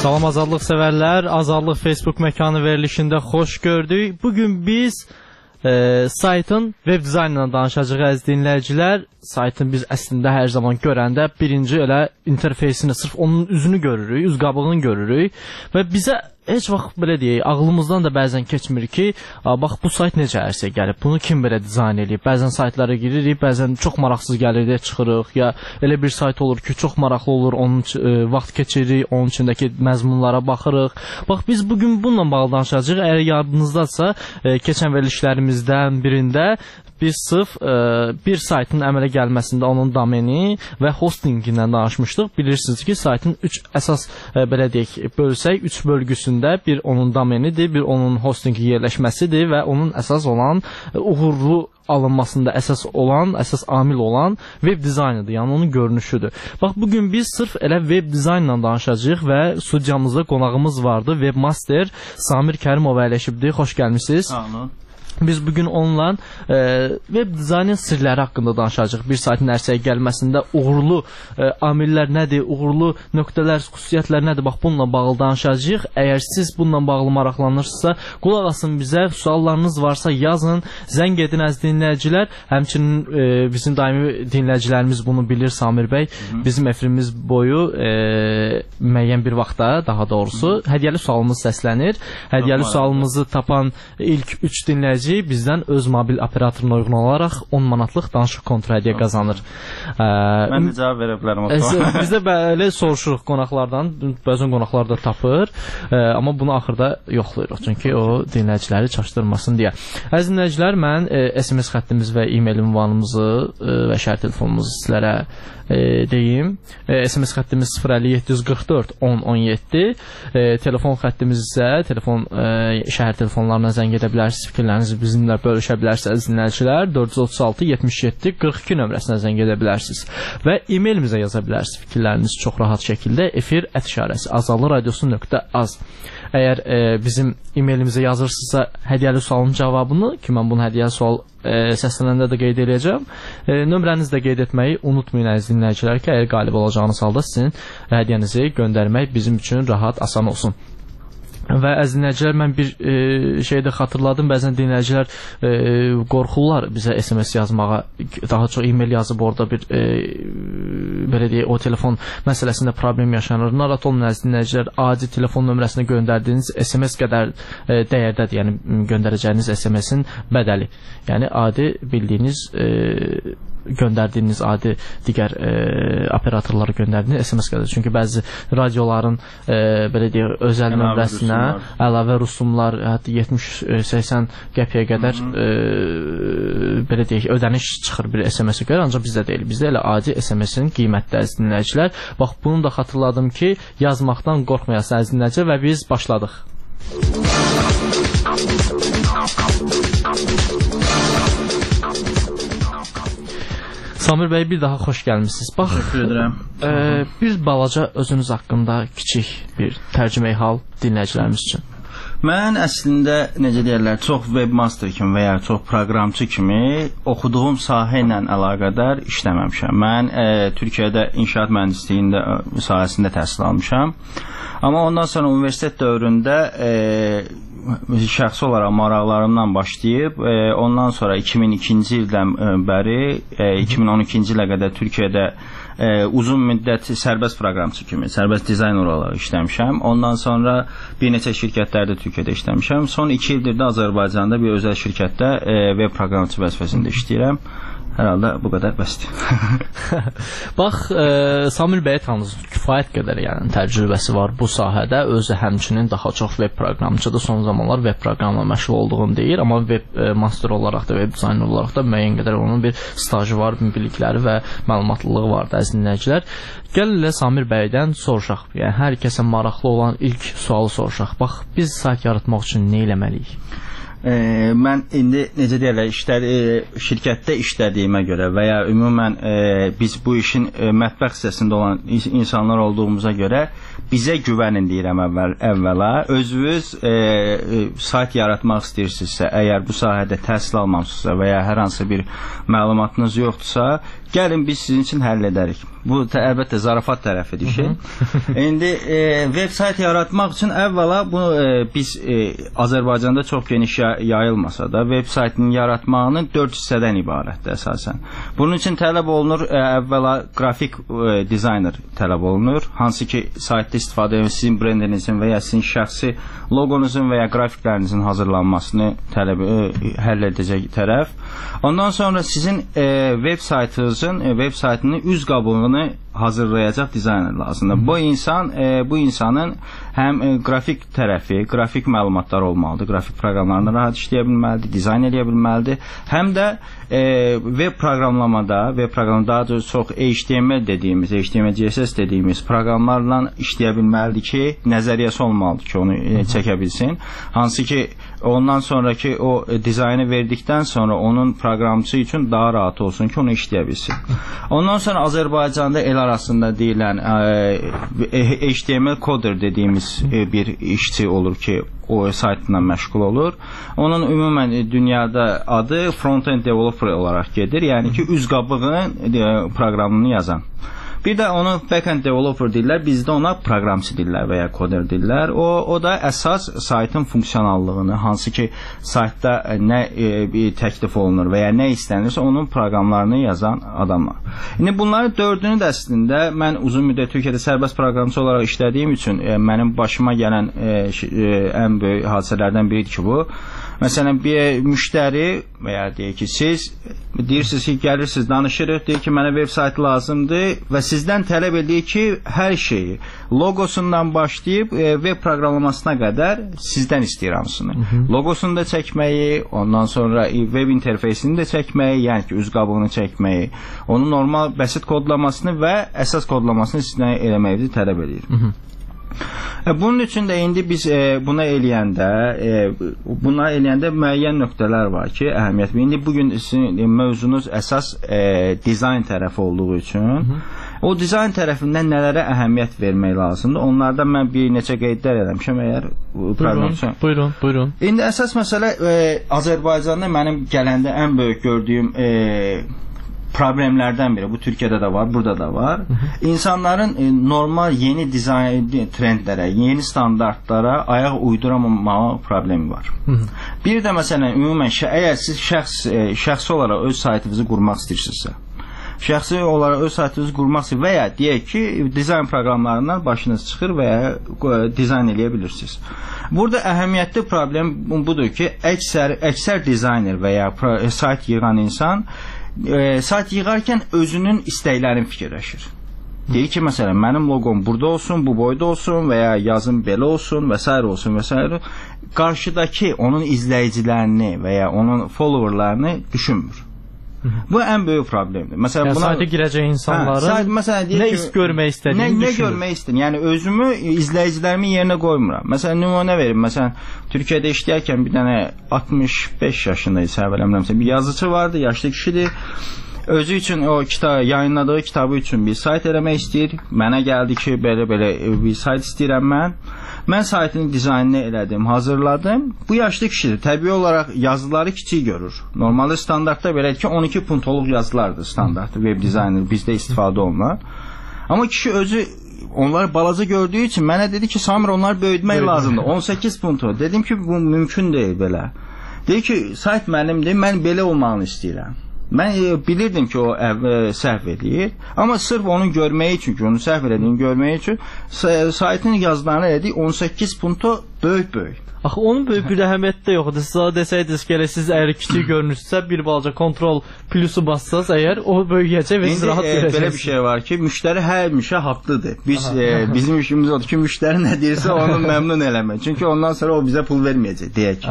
Salam azadlıq sevərlər, Azadlıq Facebook məkanı verilişində xoş gördük. Bugün biz saytın web dizaynından danışacağıq əziz dinləyicilər. Saytın biz əslində hər zaman görəndə birinci elə interfeysini, sırf onun üzünü görürük, üz qabığını görürük və bizə heç vaxt belə deyək, ağlımızdan da bəzən keçmir ki, bax bu sayt necə ərsiyə gəlib, bunu kim belə dizayn edib. Bəzən saytlara giririk, bəzən çox maraqsız gəlir deyə çıxırıq, ya elə bir sayt olur ki, çox maraqlı olur, onun vaxt keçiririk, onun içindəki məzmunlara baxırıq. Bax biz bugün bununla bağlı danışacağıq. Əgər yadınızdadsa, keçən verilişlərimizdən birində biz sırf bir saytın əmələ gəlməsində onun domeni və hostingindən danışmışdıq. Bilirsiniz ki, saytın 3 əsas belə deyək, bölsək, 3 bölgüsündə bir onun domenidir, bir onun hostingi yerləşməsidir və onun əsas olan uğurlu alınmasında əsas amil olan web dizaynıdır, yəni onun görünüşüdür. Bax, bugün biz sırf elə web dizaynla danışacağıq və studiyamızda qonağımız vardı, webmaster Samir Kərimov əyləşibdir. Xoş gəlmişsiniz. Sağ olun. Biz bugün onunla web dizaynın sirləri haqqında danışacağıq. Bir saytın ərsəyə gəlməsində uğurlu amillər nədir, uğurlu nöqtələr, xüsusiyyətlər nədir? Bax, bununla bağlı danışacağıq. Əgər siz bununla bağlı maraqlanırsınızsa, qulaq asın bizə, suallarınız varsa yazın, zəng edin əziz dinləyicilər. Həmçinin bizim daimi dinləyicilərimiz bunu bilir, Samir bəy. Bizim efirimiz boyu müəyyən bir vaxtda, daha doğrusu, hədiyyəli sualımız səslənir. Hədiyyəli sualımızı tapan ilk 3 dinləyici bizdən öz mobil operatoruna uyğun olaraq 10 manatlıq danışıq kontrol hədiyyə qazanır. Mən də cavab verə bilərəm. Biz də belə soruşuruq qonaqlardan, bəzən qonaqlar da tapır, amma bunu axırda yoxlayırıq, çünki o dinləyiciləri çaşdırmasın deyə. Əziz dinləyicilər, mən SMS xəttimiz və e-mail ünvanımızı və şəhər telefonumuzu sizlərə deyim. SMS xəttimiz 05744 1017, telefon xəttimiz isə şəhər telefonlarına zəng edə bilərsiniz, fikirlərinizi bizimlə bölüşə bilərsiniz dinləyicilər. 436 77 42 nömrəsinə zəng edə bilərsiniz və e-mailimizə yaza bilərsiniz fikirlərinizi çox rahat şəkildə efir@azadlıqradiosu.az. Əgər bizim e-mailimizə yazırsınızsa hədiyyəli sualın cavabını, ki mən bunu hədiyyəli sual səslənəndə də qeyd edəcəm, nömrənizi də qeyd etməyi unutmayın əziz dinləyicilər ki, əgər qalib olacağınız halda sizin hədiyyənizi göndərmək bizim üçün rahat, asan olsun. Və əziz dinləyicilər, mən bir şeydə xatırladım, bəzən dinləyicilər qorxurlar bizə SMS yazmağa, daha çox e-mail yazıb orada bir belə deyək, o telefon məsələsində problem yaşanır. Narahat olun əziz dinləyicilər, adi telefon nömrəsinə göndərdiyiniz SMS qədər dəyərdədir, yəni göndərəcəyiniz SMS-in bədəli. Yəni adi bildiyiniz göndərdiyiniz adi digər operatorlara göndərdiyiniz SMS qədər. Çünki bəzi radioların belə deyək, özəl nömrəsinə əlavə rüsumlar, hətta 70-80 qəpiyə qədər belə deyək, ödəniş çıxır bir SMS-ə görə, ancaq bizdə deyil. Bizdə elə adi SMS-in qiymətli əziz dinləyicilər. Bax, bunu da xatırladım ki, yazmaqdan qorxmayasın əziz dinləyicilər və biz başladıq. Samir bəy, bir daha xoş gəlmişsiniz. Bax, bir balaca özünüz haqqında kiçik bir tərcüməyi hal dinləyicilərimiz üçün. Mən əslində, necə deyərlər, çox webmaster kimi və ya çox proqramçı kimi oxuduğum sahə ilə əlaqədar işləməmişəm. Mən Türkiyədə inşaat mühəndisliyi sahəsində təhsil almışam. Amma ondan sonra universitet dövründə şəxsi olaraq maraqlarımdan başlayıb, ondan sonra 2002-ci ildən bəri 2012-ci ilə qədər Türkiyədə uzun müddət sərbəst proqramçı kimi, sərbəst dizayner olaraq işləmişəm. Ondan sonra bir neçə şirkətlərdə Türkiyədə işləmişəm. Son 2 ildir də Azərbaycanda bir özəl şirkətdə web proqramçı vəzifəsində işləyirəm. Hər halda bu qədər bəsdir. Bax, Samir bəyə tanısınız, kifayət qədər yəni təcrübəsi var bu sahədə. Özü həmçinin daha çox web proqramçıdır. Son zamanlar web proqramla məşğul olduğunu deyir, amma web master olaraq da, web dizayner olaraq da müəyyən qədər onun bir stajı var, bilikləri və məlumatlılığı var da əziz dinləyicilər. Gəlin elə Samir bəydən soruşaq. Yəni hər kəsə maraqlı olan ilk sualı soruşaq. Bax, biz sayt yaratmaq üçün nə eləməliyik? Mən indi necə deyirlər, şirkətdə işlədiyimə görə və ya ümumən biz bu işin mətbəx hissəsində olan insanlar olduğumuza görə bizə güvənin deyirəm əvvəla. Özünüz sayt yaratmaq istəyirsinizsə, əgər bu sahədə təhsil almamısınızsa və ya hər hansı bir məlumatınız yoxdursa, gəlin biz sizin üçün həll edərik. Bu əlbəttə zarafat tərəfidir şey. İndi veb sayt yaratmaq üçün əvvəla bunu biz Azərbaycanda çox geniş yayılmasa da veb saytının yaratmağının 4 hissədən ibarətdir əsasən. Bunun üçün tələb olunur əvvəla qrafik dizayner tələb olunur. Hansı ki saytda istifadə edən sizin brendinizin və ya sizin şəxsi loqonuzun və ya qrafiklərinizin hazırlanmasını həll edəcək tərəf. Ondan sonra sizin veb saytının üz qabığını hazırlayacaq dizayner lazımdır. Bu insanın həm qrafik tərəfi, qrafik məlumatlar olmalıdır, qrafik proqramlarında rahat işləyə bilməlidir, dizayn edə bilməlidir. Həm də veb proqramlamada daha çox HTML dediğimiz, HTML, CSS dediğimiz proqramlarla işləyə bilməlidir ki, nəzəriyyəsi olmalıdır ki, onu çəkə bilsin. Hansı ki, ondan sonraki o dizaynı verdikdən sonra onun proqramçısı üçün daha rahat olsun ki, onu işləyə bilsin. Ondan sonra Azərbaycanda el arasında deyilən HTML coder dediğimiz bir işçi olur ki, o saytla məşğul olur. Onun ümumən dünyada adı front-end developer olaraq gedir. Yəni ki, üz qabığın proqramını yazan. Bir də onu backend developer deyirlər, bizdə ona proqramçı deyirlər və ya koder deyirlər. O da əsas saytın funksionallığını, hansı ki saytda nə təklif olunur və ya nə istənirsə onun proqramlarını yazan adamlar. İndi bunların dördünü də əslində mən uzun müddət Türkiyədə sərbəst proqramçı olaraq işlədiyim üçün mənim başıma gələn ən böyük hadisələrdən biridir ki bu. Məsələn, bir müştəri və ya deyək ki, siz deyirsiniz ki, gəlirsiniz, danışırıq, deyir ki, mənə web saytı lazımdır və sizdən tələb edir ki, hər şeyi, logosundan başlayıb web proqramlamasına qədər sizdən istəyir hamısını. Logosunu da çəkməyi, ondan sonra web interfeysini də çəkməyi, yəni ki, üz qabığını çəkməyi, onun normal bəsit kodlamasını və əsas kodlamasını sizdən eləməyi tələb edir. Bunun üçün də indi biz buna eləyəndə müəyyən nöqtələr var ki, əhəmiyyət. İndi bugün sizin mövzunuz əsas dizayn tərəfi olduğu üçün o dizayn tərəfindən nələrə əhəmiyyət vermək lazımdır? Onlardan mən bir neçə qeydlər eləmişəm əgər proqram üçün. Buyurun. İndi əsas məsələ Azərbaycanda mənim gələndə ən böyük gördüyüm problemlərdən biri, bu Türkiyədə də var, burada da var. İnsanların normal yeni dizayn trendlərə, yeni standartlara ayaq uyduramamağı problemi var. Bir də məsələn, ümumən əgər siz şəxsi olaraq öz saytınızı qurmaq istəyirsinizsə, şəxsi olaraq öz saytınızı qurmaq istəyir və ya deyək ki, dizayn proqramlarından başınız çıxır və ya dizayn eləyə bilirsiniz. Burada əhəmiyyətli problem budur ki, əksər dizayner və ya sayt yığan insan sayt yığarkən özünün istəklərini fikirləşir. Deyir ki, məsələn, mənim loqom burada olsun, bu boyda olsun və ya yazım belə olsun və s. olsun və s. Qarşıdakı onun izləyicilərini və ya onun followerlarını düşünmür. Bu ən böyük problemdir. Məsələn, buna sayta girəcək insanların nə iş görmək istədiyini düşünür. Nə görmək istəyir? Yəni özümü, izləyicilərimin yerinə qoymuram. Məsələn, nümunə verim. Məsələn, Türkiyədə işləyərkən bir dənə 65 yaşında isə eləmirəmsə bir yazıcı vardı, yaşlı kişidir. Özü üçün o yayınladığı kitabı üçün bir sayt eləmək istəyir. Mənə gəldi ki, belə bir sayt istəyirəm mən. Mən saytın dizaynını elədim, hazırladım. Bu yaşlı kişidir. Təbii olaraq yazıları kiçik görür. Normalde standartda belədir ki, 12 puntoluq yazılardır standart web dizayner bizdə istifadə olunan. Amma kişi özü onları balaca gördüyü için mənə dedi ki, Samir onları böyütmək lazımdır. 18 puntu. Dedim ki, bu mümkün deyil belə. Dedi ki, sayt mənimdir, mən belə olmağını istəyirəm. Mən bilirdim ki, o səhv edir. Amma sırf onu görməyi üçün, onu səhv edildiyini görməyi üçün saytın yazılarını elədik 18 punto böyük. Axı onun böyük bir əhəmiyyəti də yoxdur. Siz desəydiniz ki, siz əgər kiçik görünürsünüzsə, bir balaca kontrol plusu bassaz, əgər o böyüyəcək və siz rahat görəcəksiniz. Belə bir şey var ki, müştəri həmişə haqlıdır. Bizim işimiz odur ki, müştəri nə deyirsə onu məmnun eləmək. Çünki ondan sonra o bizə pul verməyəcək, deyək.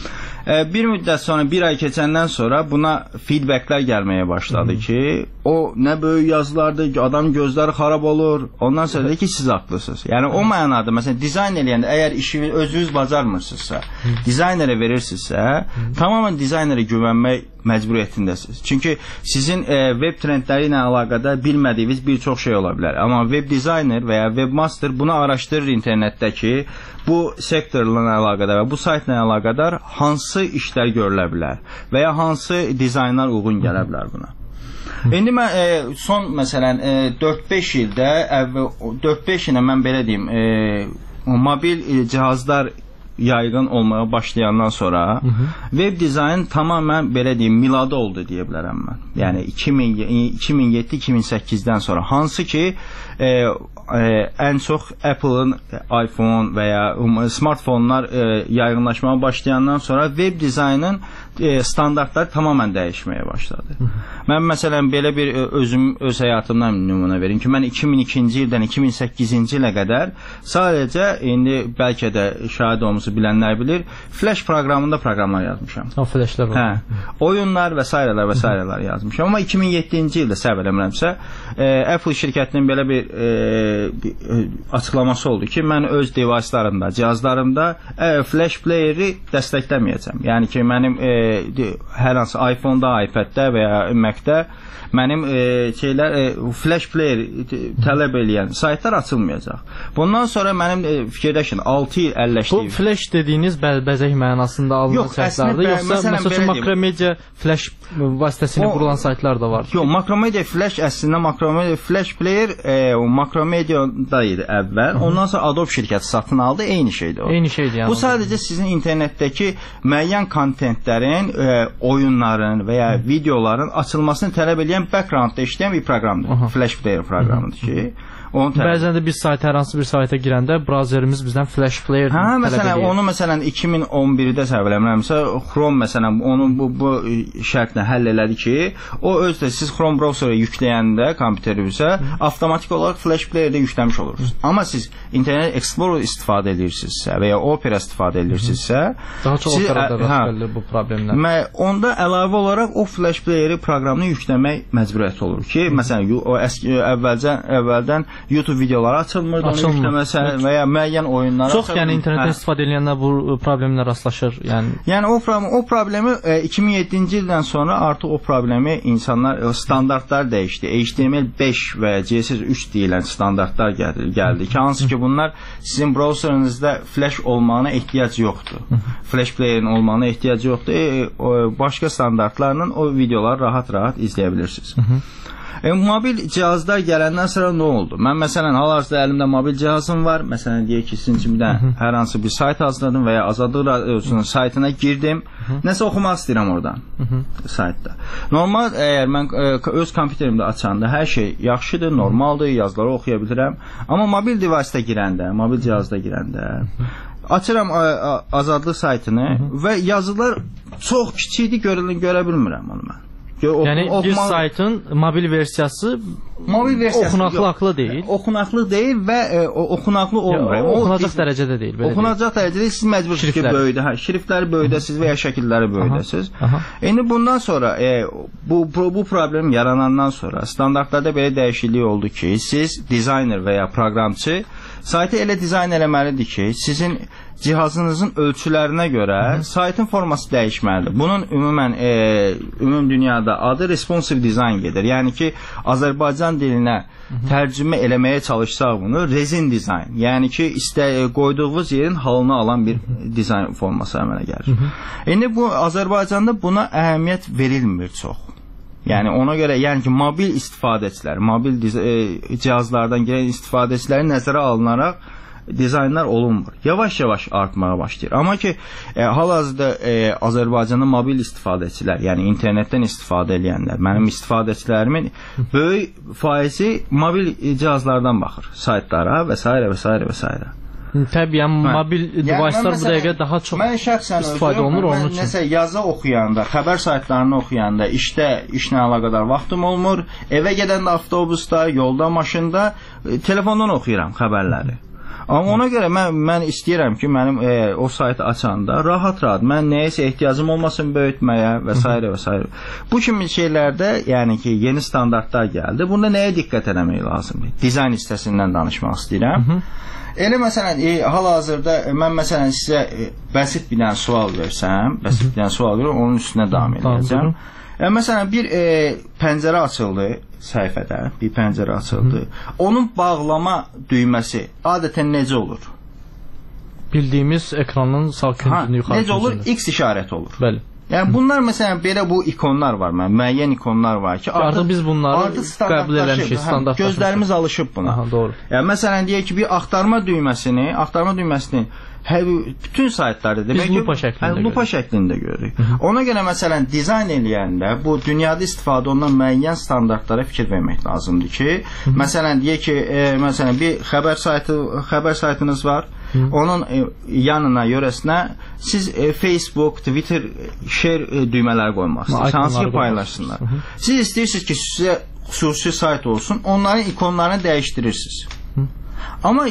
Bir müddət sonra, bir ay keçəndən sonra buna feedbacklər gəlməyə başladı ki, o nə böyük yazılardır, adam gözləri xarab olur. Ondan sonra dedi ki, siz haqlısınız. Yəni o mənada, məsələn, dizayn eləyəndə, əgər işini özünüz bacarmırsınızsa, dizaynerə verirsinizsə, tamamən dizaynerə güvənmək məcburiyyətindəsiniz. Çünki sizin web trendləri ilə əlaqədar bilmədiyiniz bir çox şey ola bilər. Amma web dizayner və ya webmaster bunu araşdırır internetdəki bu sektorla əlaqədar və bu saytla əlaqədar hansı işlər görülə bilər və ya hansı dizaynlar uyğun gələ bilər buna. İndi mən son məsələn 4-5 ildə 4-5 ilə mən belə deyim, mobil cihazlar yaygın olmaya başlayandan sonra web dizayn tamamen belə deyim miladı oldu deyə bilərəm mən. Yəni 2007-2008-dən sonra hansı ki ən çox Apple'ın iPhone və ya smartfonlar yaygınlaşmaya başlayandan sonra web dizaynın standartları tamamen dəyişməyə başladı. Mən məsələn belə bir öz həyatımdan nümunə verim ki, mən 2002-ci ildən 2008-ci ilə qədər sadəcə indi bəlkə də şahid olmusu bilənlər bilir, Flash proqramında proqramlar yazmışam. O flashlar var. Oyunlar və s. yazmışam. Amma 2007-ci ildə səhv eləmirəmsə, Apple şirkətinin belə bir açıqlaması oldu ki, mən öz device'larımda, cihazlarımda Flash player'i dəstəkləməyəcəm. Yəni ki, mənim hər hansı iPhone-da, iPad-də və ya Mac-də mənim Flash player tələb eləyən saytlar açılmayacaq. Bundan sonra mənim fikirləşin 6 il əlləşdiyim. Bu Flash dediyiniz bəzək mənasında alınan saytlardır, yoxsa məsələn Makromedia Flash vasitəsilə qurulan saytlar da var? Yox, Makromedia Flash əslində Makromedia Flash player Makromedia'da idi əvvəl. Ondan sonra Adobe şirkəti satın aldı, eyni şeydir o. Eyni şeydir yəni. Bu sadəcə sizin internetdəki müəyyən kontentlərin, oyunların və ya videoların açılmasını tələb edən backgroundda işləyən bir proqramdır. Flash player proqramıdır ki, bəzən də biz hər hansı bir sayta girəndə brauzerimiz bizdən Flash player tələb edir. Onu məsələn 2011-də səhv eləmirəmsə, Chrome məsələn onu bu şərtlə həll elədi ki, o özdə siz Chrome browserə yükləyəndə kompüterinizə avtomatik olaraq Flash playerdə yükləmiş olursunuz. Amma siz Internet Explorer istifadə edirsinizsə və ya Opera istifadə edirsinizsə, daha çox Opera'da rast gəlir bu problemlər. Onda əlavə olaraq o Flash playeri proqramını yükləmək məcburiyyəti olur ki, məsələn o əvvəldən YouTube videoları açılmır, onu yükləməsə və ya müəyyən oyunlar çox, yəni internetdən istifadə edənlər bu problemlə rastlaşır. Yəni o problemi 2007-ci ildən sonra artıq o problemi insanlar standartlar dəyişdi. HTML5 və CSS3 deyilən standartlar gəldi ki, hansı ki bunlar sizin browserinizdə Flash olmağına ehtiyac yoxdur. Flash playerin olmağına ehtiyac yoxdur. Başqa standartlarla o videoları rahat-rahat izləyə bilirsiniz. Mobil cihazlar gələndən sonra nə oldu? Mən məsələn hal-hazırda əlimdə mobil cihazım var. Məsələn deyək ki, sizin üçün bir də hər hansı bir sayt hazırladım və ya Azadlıq Radiosunun saytına girdim. Nəsə oxumaq istəyirəm oradan saytda. Normal əgər mən öz kompüterimdə açanda hər şey yaxşıdır, normaldır, yazıları oxuya bilirəm. Amma mobil device-da girəndə, mobil cihazda girəndə açıram Azadlıq saytını və yazılar çox kiçikdir, görə bilmirəm onu mən. Yəni bir saytın mobil versiyası oxunaqlı deyil. Oxunaqlı deyil və oxunaqlı olmur. Oxunacaq dərəcədə deyil. Oxunacaq dərəcədə siz məcbursunuz ki, böyüdə, şriftləri böyüdəsiniz və ya şəkilləri böyüdəsiniz. İndi bundan sonra bu problem yaranandan sonra standartlarda belə dəyişiklik oldu ki, siz dizayner və ya proqramçı saytı elə dizayn eləməlidir ki, sizin cihazınızın ölçülərinə görə saytın forması dəyişməlidir. Bunun ümum dünyada adı responsive design gedir. Yəni ki, Azərbaycan dilinə tərcümə eləməyə çalışsaq bunu resin dizayn. Yəni ki, qoyduğunuz yerin halını alan bir dizayn forması əmələ gəlir. İndi bu Azərbaycanda buna əhəmiyyət verilmir çox. Yəni ona görə, yəni ki, mobil istifadəçilər, mobil cihazlardan gələn istifadəçiləri nəzərə alınaraq dizaynlar olunmur. Yavaş-yavaş artmağa başlayır. Amma ki, hal-hazırda Azərbaycanda mobil istifadəçilər, yəni internetdən istifadə edənlər, mənim istifadəçilərimin böyük faizi mobil cihazlardan baxır, saytlara və s. və s. və s. Təbii, yəni mobil device'lar bu dəqiqə daha çox istifadə olunur onun üçün. Nəsə yazı oxuyanda, xəbər saytlarını oxuyanda, işlə əlaqədar vaxtım olmur, evə gedəndə avtobusda, yolda, maşında, telefondan oxuyuram xəbərləri. Amma ona görə mən istəyirəm ki, mənim o saytı açanda rahat-rahat, mən nəyəsə ehtiyacım olmasın böyütməyə və s. və s. Bu kimi şeylərdə, yəni ki, yeni standartlar gəldi. Bunda nəyə diqqət eləmək lazımdır? Dizayn hissəsindən danışmaq istəyirəm. Elə məsələn, hal-hazırda mən məsələn sizə bəsit bir dənə sual versəm, onun üstünə davam edəcəm. Məsələn, bir pəncərə açıldı səhifədə, bir pəncərə açıldı. Onun bağlama düyməsi adətən necə olur? Bildiyimiz ekranın sağ küncünü yuxarı necə olur? X işarəti olur. Bəli. Yəni bunlar məsələn belə bu ikonlar var, müəyyən ikonlar var ki, artıq biz bunları qəbul eləmişik, standartlaşmışıq. Gözlərimiz alışıb buna. Aha, doğru. Yəni məsələn deyək ki, bir axtarma düyməsini bütün saytlarda demək ki, lupa şəklində görürük. Ona görə məsələn dizayn eləyəndə bu dünyada istifadə olunan müəyyən standartlara fikir vermək lazımdır ki, məsələn deyək ki, məsələn bir xəbər saytınız var. Onun yanına, yörəsinə siz Facebook, Twitter, share düymələri qoymaq istəyirsiniz. Hansı ki paylaşsınlar. Siz istəyirsiniz ki, sizə xüsusi sayt olsun, onların ikonlarını dəyişdirirsiniz. Amma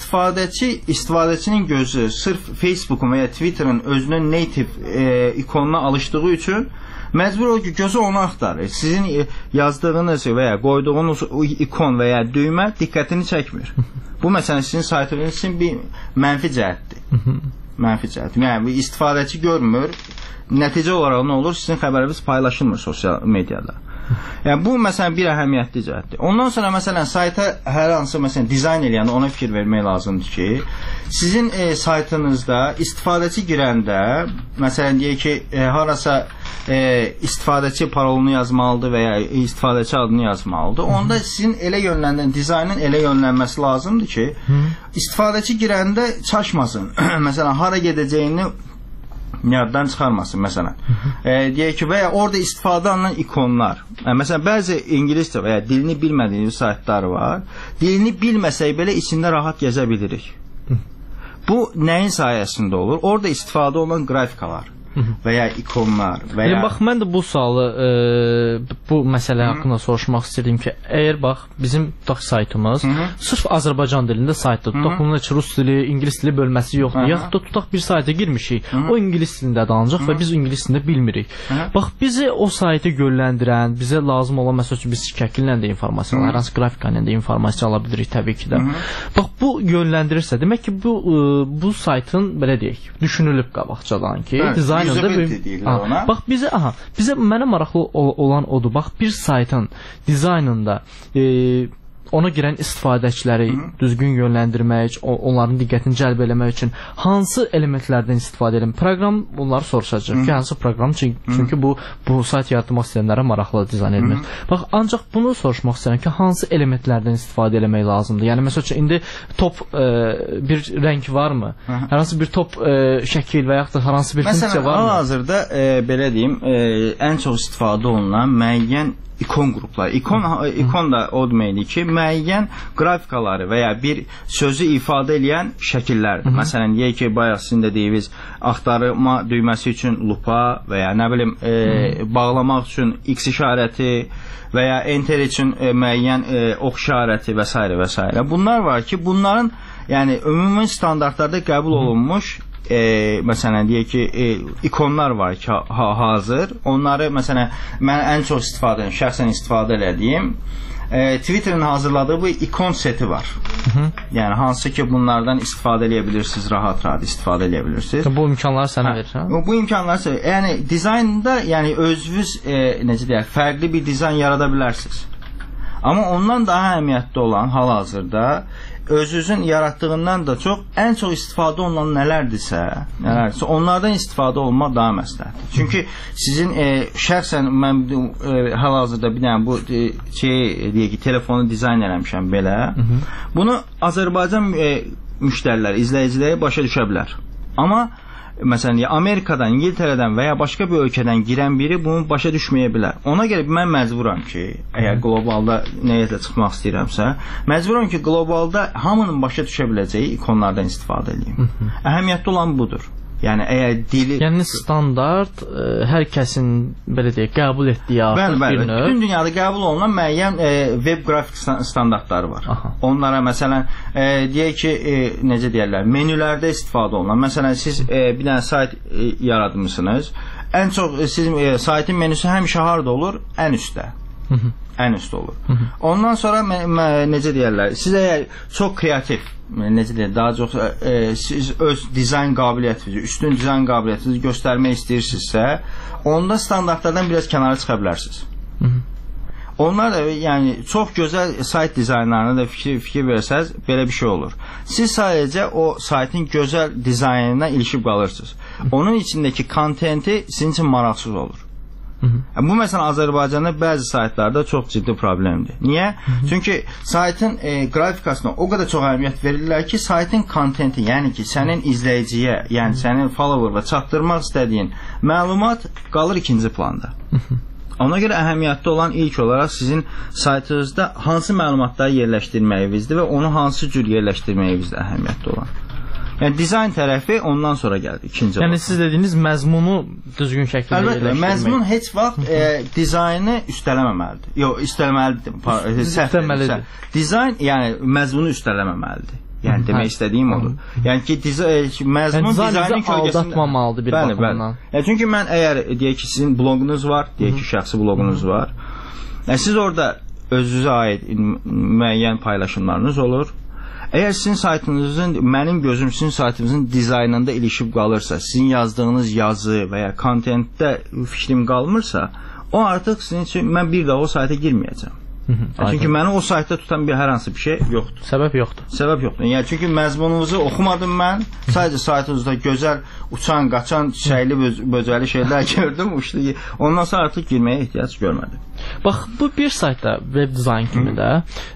istifadəçinin gözü sırf Facebook'un və ya Twitter'ın özünün native ikonuna alışdığı üçün məcbur ol ki, gözü onu axtarır. Sizin yazdığınız və ya qoyduğunuz ikon və ya düymə diqqətini çəkmir. Bu məsələn sizin saytınız üçün bir mənfi cəhətdir. Mənfi cəhət. Yəni istifadəçi görmür. Nəticə olaraq nə olur? Sizin xəbəriniz paylaşılmır sosial mediada. Yəni bu məsələn bir əhəmiyyətli cəhətdir. Ondan sonra məsələn sayta hər hansı məsələn dizayn eləyəndə ona fikir vermək lazımdır ki, sizin saytınızda istifadəçi girəndə məsələn deyək ki, harasa istifadəçi parolunu yazmalıdır və ya istifadəçi adını yazmalıdır. Onda sizin elə yönləndirən dizaynın elə yönlənməsi lazımdır ki, istifadəçi girəndə çaşmasın. Məsələn hara gedəcəyini yaddan çıxarmasın məsələn. Deyək ki, və ya orada istifadə olunan ikonlar. Məsələn, bəzi ingiliscə və ya dilini bilmədiyiniz saytlar var. Dilini bilməsək belə içində rahat gəzə bilirik. Bu nəyin sayəsində olur? Orada istifadə olunan qrafikalar və ya ikonlar və ya... Bax, mən də bu sualı, bu məsələ haqqında soruşmaq istəyirdim ki, əgər bax, bizim saytımız sırf Azərbaycan dilində saytdır. Tutaq, bunun heç rus dili, ingilis dili bölməsi yoxdur. Yaxud da tutaq bir sayta girmişik, o ingilis dilində danacaq və biz ingilis dilində bilmirik. Bax, bizi o saytı gölləndirən, bizə lazım olan, məsəl üçün, biz şəkillə də informasiya, hər hansı qrafikayla da informasiya ala bilirik təbii ki də. Bax, bu yönləndirirsə, demək ki, bu saytın, belə deyək, düşünülüb qabaqcadan ki, dizayn bax bizə mənə maraqlı olan odur. Bax bir saytın dizaynında ona girən istifadəçiləri düzgün yönləndirmək, onların diqqətini cəlb eləmək üçün hansı elementlərdən istifadə edin? Proqram bunları soruşacaq ki, hansı proqram? Çünki bu sayt yaratmaq istəyənlərə maraqlı dizayn edilir. Bax, ancaq bunu soruşmaq istəyirəm ki, hansı elementlərdən istifadə eləmək lazımdır? Yəni, məsəl üçün, indi top bir rəng varmı? Hər hansı bir top şəkil və yaxud da hər hansı bir funksiya varmı? Məsələn, hal-hazırda, belə deyim, ən çox istifadə olunan müəyyən ikon qrupları. İkon da o deməkdir ki, müəyyən qrafikaları və ya bir sözü ifadə edən şəkillərdir. Məsələn, deyək ki, bayaq sizin də deyiniz, axtarma düyməsi üçün lupa və ya nə bilim, bağlamaq üçün X işarəti və ya enter üçün müəyyən ox işarəti və s. və s. Bunlar var ki, bunların yəni ümumi standartlarda qəbul olunmuş məsələn deyək ki, ikonlar var ki, hazır. Onları məsələn mən ən çox şəxsən istifadə elədiyim Twitter'ın hazırladığı bu ikon seti var. Yəni hansı ki bunlardan istifadə edə bilirsiniz, rahat istifadə edə bilirsiniz. Bu imkanları sənə verir, hə? Bu imkanları yəni dizaynda yəni özünüz necə deyək, fərqli bir dizayn yarada bilərsiniz. Amma ondan daha əhəmiyyətli olan hal-hazırda özünüzün yaratdığından da çox ən çox istifadə olunan nələrdirsə, onlardan istifadə olmaq daha məsləhətdir. Çünki sizin şəxsən mən hal-hazırda bir dənə bu deyək ki, telefonu dizayn eləmişəm belə. Bunu Azərbaycan müştərilər, izləyiciləri başa düşə bilər. Amma məsələn, Amerikadan, İngiltərədən və ya başqa bir ölkədən girən biri bunu başa düşməyə bilər. Ona görə mən məcburam ki, əgər qlobalda nəyiyyətlə çıxmaq istəyirəmsə, məcburam ki, qlobalda hamının başa düşə biləcəyi ikonlardan istifadə edeyim. Əhəmiyyətli olan budur. Yəni, əgər dili... Yəni, standart hər kəsin, belə deyək, qəbul etdiyi artıq bir növ. Bütün dünyada qəbul olunan müəyyən web qrafik standartları var. Onlara, məsələn, deyək ki, necə deyərlər, menülərdə istifadə olunan. Məsələn, siz bir dənə sayt yaradmışsınız. Ən çox, sizin saytın menüsü həmişə harada olur? Ən üstdə. Ən üstdə olur. Ondan sonra, necə deyərlər, siz əgər çox kreativ, necə deyək, daha çox siz öz dizayn qabiliyyətinizi, üstün dizayn qabiliyyətinizi göstərmək istəyirsinizsə, onda standartlardan biraz kənara çıxa bilərsiniz. Onlar da yəni çox gözəl sayt dizaynlarına da fikir versəz belə bir şey olur. Siz sadəcə o saytın gözəl dizaynına ilişib qalırsınız. onun içindəki kontenti sizin üçün maraqsız olur. Bu məsələn Azərbaycanda bəzi saytlarda çox ciddi problemdir. Niyə? Çünki saytın qrafikasına o qədər çox əhəmiyyət verirlər ki, saytın kontenti, yəni ki, sənin izləyiciyə, yəni sənin follower'a çatdırmaq istədiyin məlumat qalır ikinci planda. Ona görə əhəmiyyətli olan ilk olaraq sizin saytınızda hansı məlumatları yerləşdirməyinizdir və onu hansı cür yerləşdirməyinizdir əhəmiyyətli olan. Yəni dizayn tərəfi ondan sonra gəldi, ikinci olaraq. Yəni siz dediyiniz məzmunu düzgün şəkildə yerləşdirmək. Məzmun heç vaxt dizaynı üstələməməlidir. Yox, üstələməlidir. Dizayn, yəni məzmunu üstələməməlidir. Yəni demək istədiyim odur. Yəni ki, məzmun dizaynın kölgəsində aldatmamalıdır bir baxımdan. Çünki mən əgər deyək ki, sizin bloqunuz var, deyək ki, şəxsi bloqunuz var. Siz orada özünüzə aid müəyyən paylaşımlarınız olur. Əgər sizin saytınızın, mənim gözüm sizin saytınızın dizaynında ilişib qalırsa, sizin yazdığınız yazı və ya kontentdə fikrim qalmırsa, o artıq sizin üçün mən bir daha o sayta girməyəcəm. Çünki məni o saytda tutan hər hansı bir şey yoxdur. Səbəb yoxdur. Səbəb yoxdur. Yəni çünki məzmununuzu oxumadım mən. Sadəcə saytınızda gözəl uçan, qaçan, çiçəkli, böcəli şeylər gördüm. Ondan sonra artıq girməyə ehtiyac görmədim. Bax, bu bir saytda web dizayn kimi də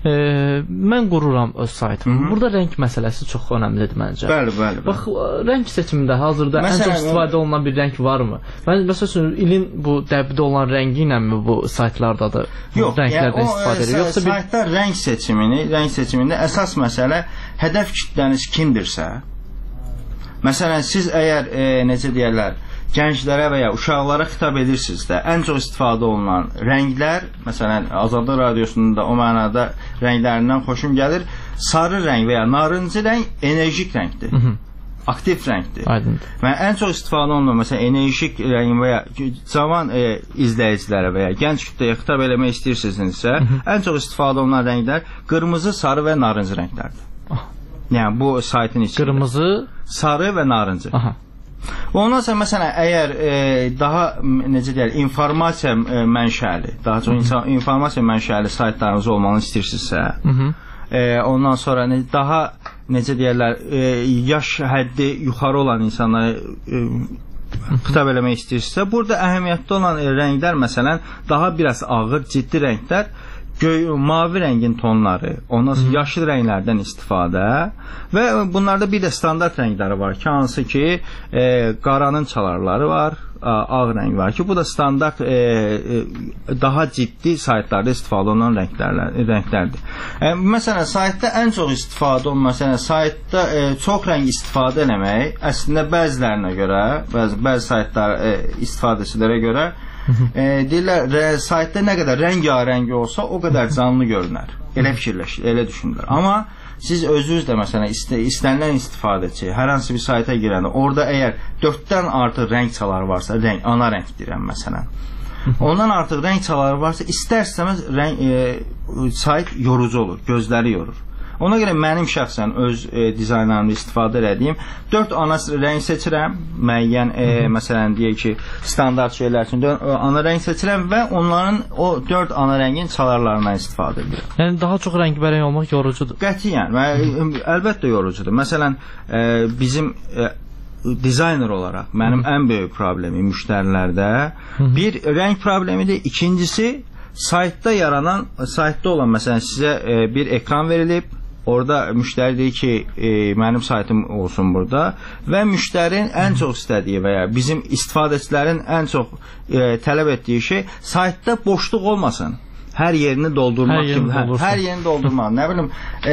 mən qururam öz saytımı. Burada rəng məsələsi çox önəmlidir məncə. Bəli. Bax, rəng seçimində hazırda ən çox istifadə olunan bir rəng varmı? Məsələn, ilin bu dəbdə olan rəngi ilənmi bu saytlardadır? Yox, yəni saytda rəng seçimində əsas məsələ hədəf kütləniz kimdirsə, məsələn, siz əgər, necə deyərlər, gənclərə və ya uşaqlara xitab edirsinizsə, ən çox istifadə olunan rənglər, məsələn, Azadlıq Radiosunda o mənada rənglərindən xoşum gəlir, sarı rəng və ya narıncı rəng enerjik rəngdir. Aktiv rəngdir. Aydındır. Və ən çox istifadə olunan, məsələn, enerjik rəng və ya cavan izləyicilərə və ya gənc kütləyə xitab eləmək istəyirsinizsə, ən çox istifadə olunan rənglər qırmızı, sarı və narıncı rənglərdir. Yəni, bu saytın içində. Qırmızı, sarı və narıncı. Ondan sonra, məsələn, əgər daha, necə deyək, informasiya mənşəli, daha çox informasiya mənşəli saytlarınız olmanı istəyirsinizsə, ondan sonra daha necə deyərlər, yaş həddi yuxarı olan insanlara xitab eləmək istəyirsə, burada əhəmiyyətli olan rənglər, məsələn, daha biraz ağır, ciddi rənglər, mavi rəngin tonları, ondan sonra yaşıl rənglərdən istifadə və bunlarda bir də standart rəngləri var ki, hansı ki, qaranın çalarları var, ağ rəng var ki, bu da standart daha ciddi saytlarda istifadə olunan rənglərdir. Məsələn, saytda ən çox istifadə olunan, məsələn, saytda çox rəng istifadə eləmək, əslində bəzilərinə görə, bəzi saytlar istifadəçilərə görə deyirlər, saytda nə qədər rəngarəng olsa, o qədər canlı görünər. Elə fikirləşir, elə düşünürlər. Amma siz özünüz də, məsələn, istənilən istifadəçi, hər hansı bir sayta girəndə, orada əgər 4-dən artıq rəng çaları varsa, ana rəng deyirəm, məsələn, ondan artıq rəng çaları varsa, istər-istəməz sayt yorucu olur, gözləri yorur. Ona görə mənim şəxsən öz dizaynlarımda istifadə edədiyim 4 ana rəng seçirəm, müəyyən, məsələn, deyək ki, standart şeylər üçün ana rəng seçirəm və onların o 4 ana rəngin çalarlarından istifadə edirəm. Yəni, daha çox rəngbərəng olmaq yorucudur. Qətiyyən, əlbəttə yorucudur. Məsələn, bizim dizayner olaraq mənim ən böyük problemi müştərilərdə bir rəng problemidir, ikincisi saytda olan, məsələn, sizə bir ekran verilib, orada müştəri deyir ki, mənim saytım olsun burada və müştərinin ən çox istədiyi və ya bizim istifadəçilərin ən çox tələb etdiyi şey saytda boşluq olmasın. Hər yerini doldurmaq kimi. Hər yerini doldurmaq. Nə bilim,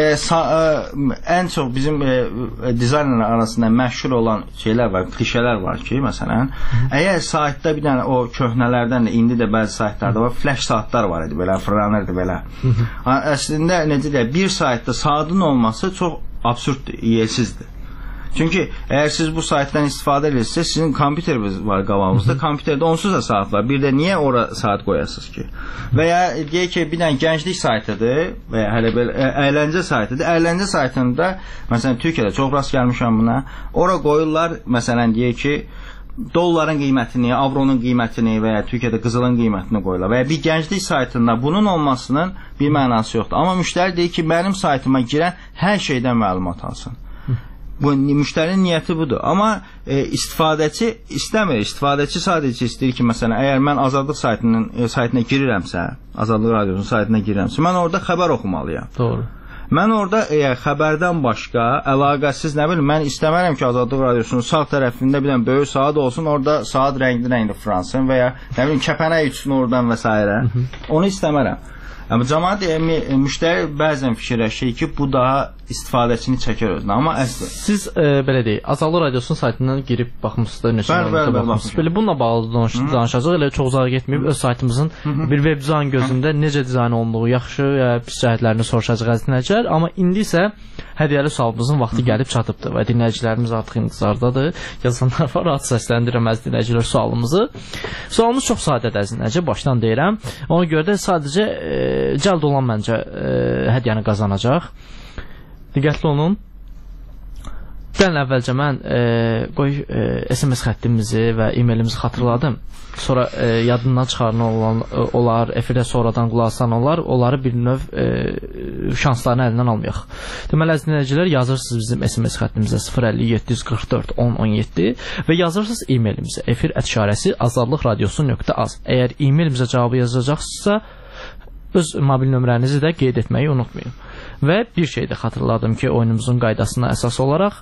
ən çox bizim dizaynerlər arasında məşhur olan şeylər var, klişələr var ki, məsələn, əgər saytda bir dənə o köhnələrdən də, indi də bəzi saytlarda var, flash saatlar var idi, belə, fırlanırdı, belə. Əslində, necə deyək, bir saytda saatın olması çox absurddur, yelsizdir. Çünki əgər siz bu saytdan istifadə edirsiniz, sizin kompüteriniz var qabağınızda, kompüterdə onsuz da saat var. Bir də niyə ora saat qoyasınız ki? Və ya deyək ki, bir dənə gənclik saytıdır və ya hələ belə əyləncə saytıdır. Əyləncə saytında, məsələn, Türkiyədə çox rast gəlmişəm buna. Ora qoyurlar, məsələn, deyək ki, dolların qiymətini, avronun qiymətini və ya Türkiyədə qızılın qiymətini qoyurlar. Və ya bir gənclik saytında bunun olmasının bir mənası yoxdur. Amma müştəri deyir ki, mənim saytıma girən hər şeydən məlumat alsın. Bu müştərinin niyyəti budur. Amma istifadəçi istəmir. İstifadəçi sadəcə istəyir ki, məsələn, əgər mən Azadlıq saytına girirəmsə, Azadlıq Radiosunun saytına girirəmsə, mən orada xəbər oxumalıyam. Doğru. Mən orada xəbərdən başqa, əlaqəsiz nə bilim, mən istəmərəm ki, Azadlıq Radiosunun sağ tərəfində bir dənə böyük saat olsun, orada saat rəngli fransın və ya nə bilim kəpənək üçün oradan və s. Onu istəmərəm. Amma cəmaət müştəri bəzən fikirləşir ki, bu daha istifadəçini çəkər özünə. Amma əslində siz belə deyək, Azadlıq Radiosunun saytından girib baxmısınız, neçə baxmısınız. Belə bununla bağlı danışacağıq. Elə çox uzağa getməyib öz saytımızın bir web dizayn gözündə necə dizayn olunduğu, yaxşı ya pis cəhətlərini soruşacağıq əziz dinləyicilər. Amma indi isə hədiyyəli sualımızın vaxtı gəlib çatıbdır və dinləyicilərimiz artıq intizardadır. Yazanlar var, rahat səsləndirəm əziz dinləyicilər sualımızı. Sualımız çox sadədir əziz dinləyicilər, başdan deyirəm. Ona görə də sadəcə cəld olan məncə hədiyyəni qazanacaq. Diqqətli olun. Gəlin əvvəlcə mən SMS xəttimizi və e-mailimizi xatırladım. Sonra yadından çıxaran olar, efirdə sonradan qulaq asan olar, onları bir növ şanslarını əlindən almayaq. Deməli, əziz dinləyicilər, yazırsınız bizim SMS xəttimizə 050-744-1017 və yazırsınız e-mailimizə efir@azadlıqradiosu.az. Əgər e-mailimizə cavabı yazacaqsınızsa, öz mobil nömrənizi də qeyd etməyi unutmayın. Və bir şey də xatırladım ki, oyunumuzun qaydasına əsas olaraq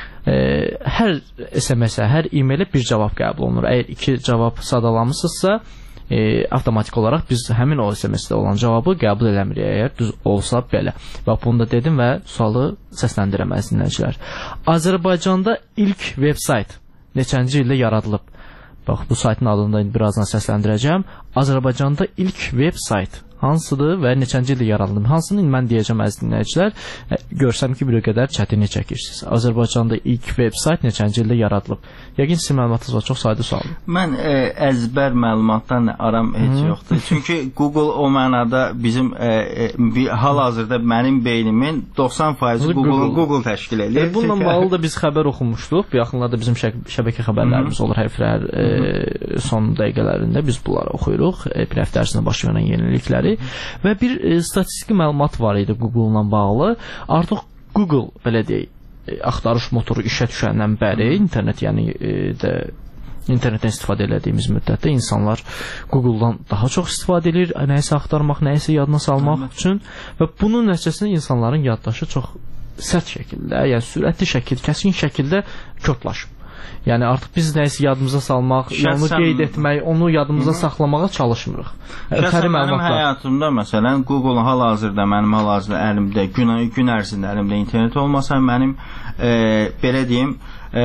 hər SMS-ə, hər e-mailə bir cavab qəbul olunur. Əgər 2 cavab sadalamısınızsa, avtomatik olaraq biz həmin o SMS-də olan cavabı qəbul eləmirik, əgər düz olsa belə. Bax, bunu da dedim və sualı səsləndirəm əziz dinləyicilər. Azərbaycanda ilk veb-sayt neçənci ildə yaradılıb? Bax, bu saytın adını da birazdan səsləndirəcəm. Azərbaycanda ilk veb-sayt hansıdır və neçənci ildə yaradılıb? Hansını mən deyəcəm əziz dinləyicilər, görsəm ki, bir qədər çətinlik çəkirsiniz. Azərbaycanda ilk veb-sayt neçənci ildə yaradılıb? Yəqin sizin məlumatınız var, çox sadə sualdır. Mən əzbər məlumatdan aram heç yoxdur. Çünki Google o mənada bizim hal-hazırda mənim beynimin 90% Google təşkil edir. Bununla bağlı da biz xəbər oxumuşduq. Bu yaxınlarda bizim şəbəkə xəbərlərimiz olur hər son dəqiqələrində biz bunları oxuyuruq. Bir həftə ərzində baş verən yenilikləri və bir statistiki məlumat var idi Google-la bağlı. Artıq Google, belə deyək, axtarış motoru işə düşəndən bəri internet, yəni internetdən istifadə etdiyimiz müddətdə insanlar Google-dan daha çox istifadə edir, nəyisə axtarmaq, nəyisə yadına salmaq üçün və bunun nəticəsində insanların yaddaşı çox sərt şəkildə, yəni sürətli şəkildə, kəskin şəkildə köklaşıb. Yəni artıq biz nəyisə yadımıza salmaq, onu qeyd etmək, onu yadımıza saxlamağa çalışmırıq. Mənim həyatımda məsələn Google hal-hazırda mənim hal-hazırda əlimdə gün ərzində əlimdə internet olmasa mənim belə deyim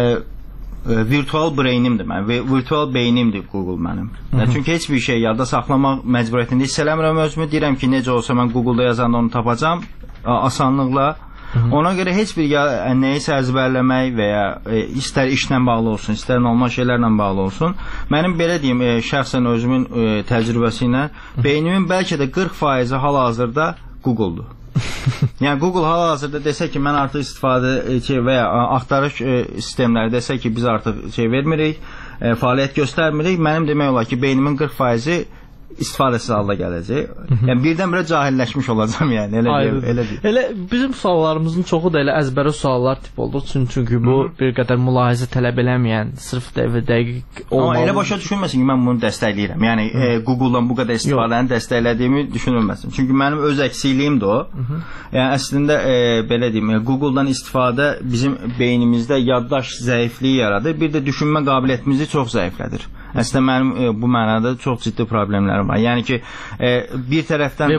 virtual brainimdir mənim, virtual beynimdir Google mənim. Çünki heç bir şey yadda saxlamaq məcburiyyətində hiss eləmirəm özümü, deyirəm ki, necə olsa mən Google-da yazanda onu tapacam asanlıqla. Ona görə heç bir nəyisə əzbərləmək və ya istər işlə bağlı olsun, istər normal şeylərlə bağlı olsun, mənim belə deyim, şəxsən özümün təcrübəsi ilə beynimin bəlkə də 40% hal-hazırda Google-dur. Yəni Google hal-hazırda desə ki, mən artıq istifadə və ya axtarış sistemləri desə ki, biz artıq vermirik, fəaliyyət göstərmirik, mənim demək olar ki, beynimin 40%-i istifadəsiz halda gələcək. Yəni birdən-birə cahilləşmiş olacam, yəni elə deyil. Elə bizim suallarımızın çoxu da elə əzbərə suallar tip oldu. Çünki bu bir qədər mülahizə tələb eləməyən, sırf dəqiq olmalı. Amma elə başa düşülməsin ki, mən bunu dəstəkləyirəm. Yəni Google-dan bu qədər istifadəni dəstəklədiyimi düşünülməsin. Çünki mənim öz əksikliyimdir o. Yəni əslində belə deyim, Google-dan istifadə bizim beynimizdə yaddaş zəifliyi yaradır. Bir də düşünmə qabiliyyətimizi çox zəiflədir. Əslində mənim bu mənada çox ciddi problemlərim var. Yəni ki, bir tərəfdən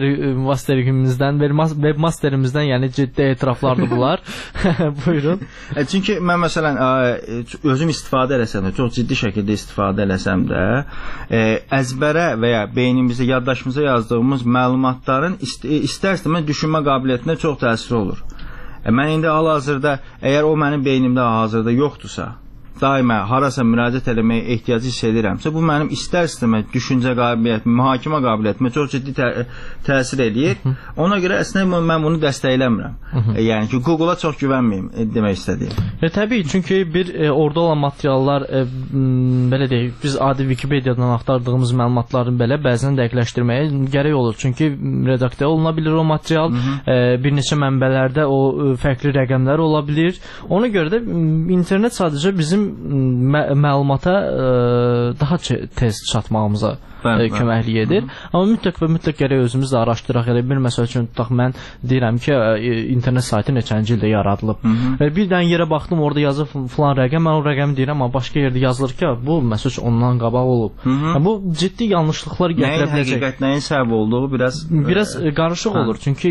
webmasterimizdən yəni ciddi etiraflardır bunlar. Buyurun. Çünki mən məsələn özüm istifadə eləsəm də, çox ciddi şəkildə istifadə eləsəm də, əzbərə və ya beynimizdə, yaddaşımıza yazdığımız məlumatların istər-istəməz düşünmə qabiliyyətinə çox təsiri olur. Mən indi hal-hazırda, əgər o mənim beynimdə hal-hazırda yoxdursa, daima harasa müraciət etməyə ehtiyacı hiss edirəmsə, bu mənim istər-istəməz düşüncə qabiliyyətimə, mühakimə qabiliyyətimə çox ciddi təsir edir. Ona görə əslində mən bunu dəstəkləmirəm. Yəni ki, Google-a çox güvənməyim demək istədiyim. Təbii, çünki orada olan materiallar belə deyək, biz adi Wikipediyadan axtardığımız məlumatların belə bəzən dəqiqləşdirməyə gərək olur. Çünki redaktə oluna bilir o material, bir neçə mənbələrdə o fərqli rəqəmlər ola bilir. Ona görə də internet sadəcə bizim məlumata daha tez çatmağımıza köməklik edir. Amma mütləq və mütləq gərək özümüz də araşdıraq. Elə bir məsəl üçün tutaq, mən deyirəm ki, internet saytı neçənci ildə yaradılıb. Bir dənə yerə baxdım, orada yazıb filan rəqəm, mən o rəqəmi deyirəm, amma başqa yerdə yazılır ki, bu məsəl üçün ondan qabaq olub. Bu ciddi yanlışlıqlar gətirə biləcək. Nəyin həqiqət, nəyin səbəb olduğu biraz qarışıq olur. Çünki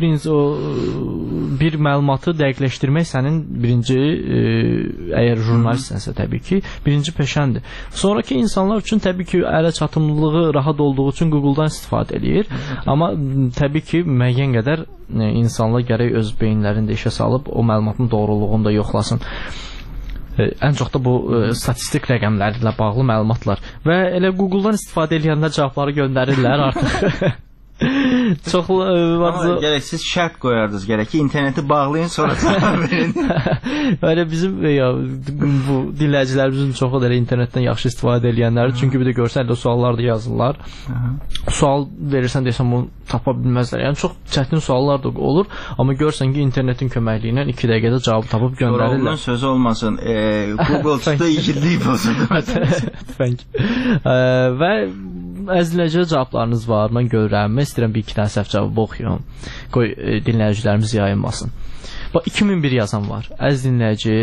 bir məlumatı dəqiqləşdirmək sənin birinci, əgər jurnalistsənsə təbii ki, birinci peşəndir. Sonraki insanlar üçün təbii ki, ələ çatımlı rahat olduğu üçün Google-dan istifadə edir. Amma təbii ki, müəyyən qədər insanlar gərək öz beyinlərində işə salıb o məlumatın doğruluğunu da yoxlasın. Ən çox da bu statistik rəqəmlərlə bağlı məlumatlar. Və elə Google-dan istifadə edənlər cavabları göndərirlər artıq. Çox gərək siz şərt qoyardınız, gərək ki, interneti bağlayın, sonra cavab verin. Elə bizim bu dinləyicilərimizin çoxu da elə internetdən yaxşı istifadə edənlər, çünki bir də görsən elə suallar da yazırlar. Sual verirsən deyəsən bunu tapa bilməzlər. Yəni çox çətin suallar da olur, amma görsən ki, internetin köməkliyi ilə 2 dəqiqədə cavab tapıb göndərirlər. Onun sözü olmasın, Google çıxdı, igidlik bozuldu. Və əzləcə cavablarınız var, mən görürəm. Mən istəyirəm bir-iki dənə səhv cavabı oxuyum. Qoy dinləyicilərimiz yayınmasın. 2001 yazan var. Əziz dinləyici,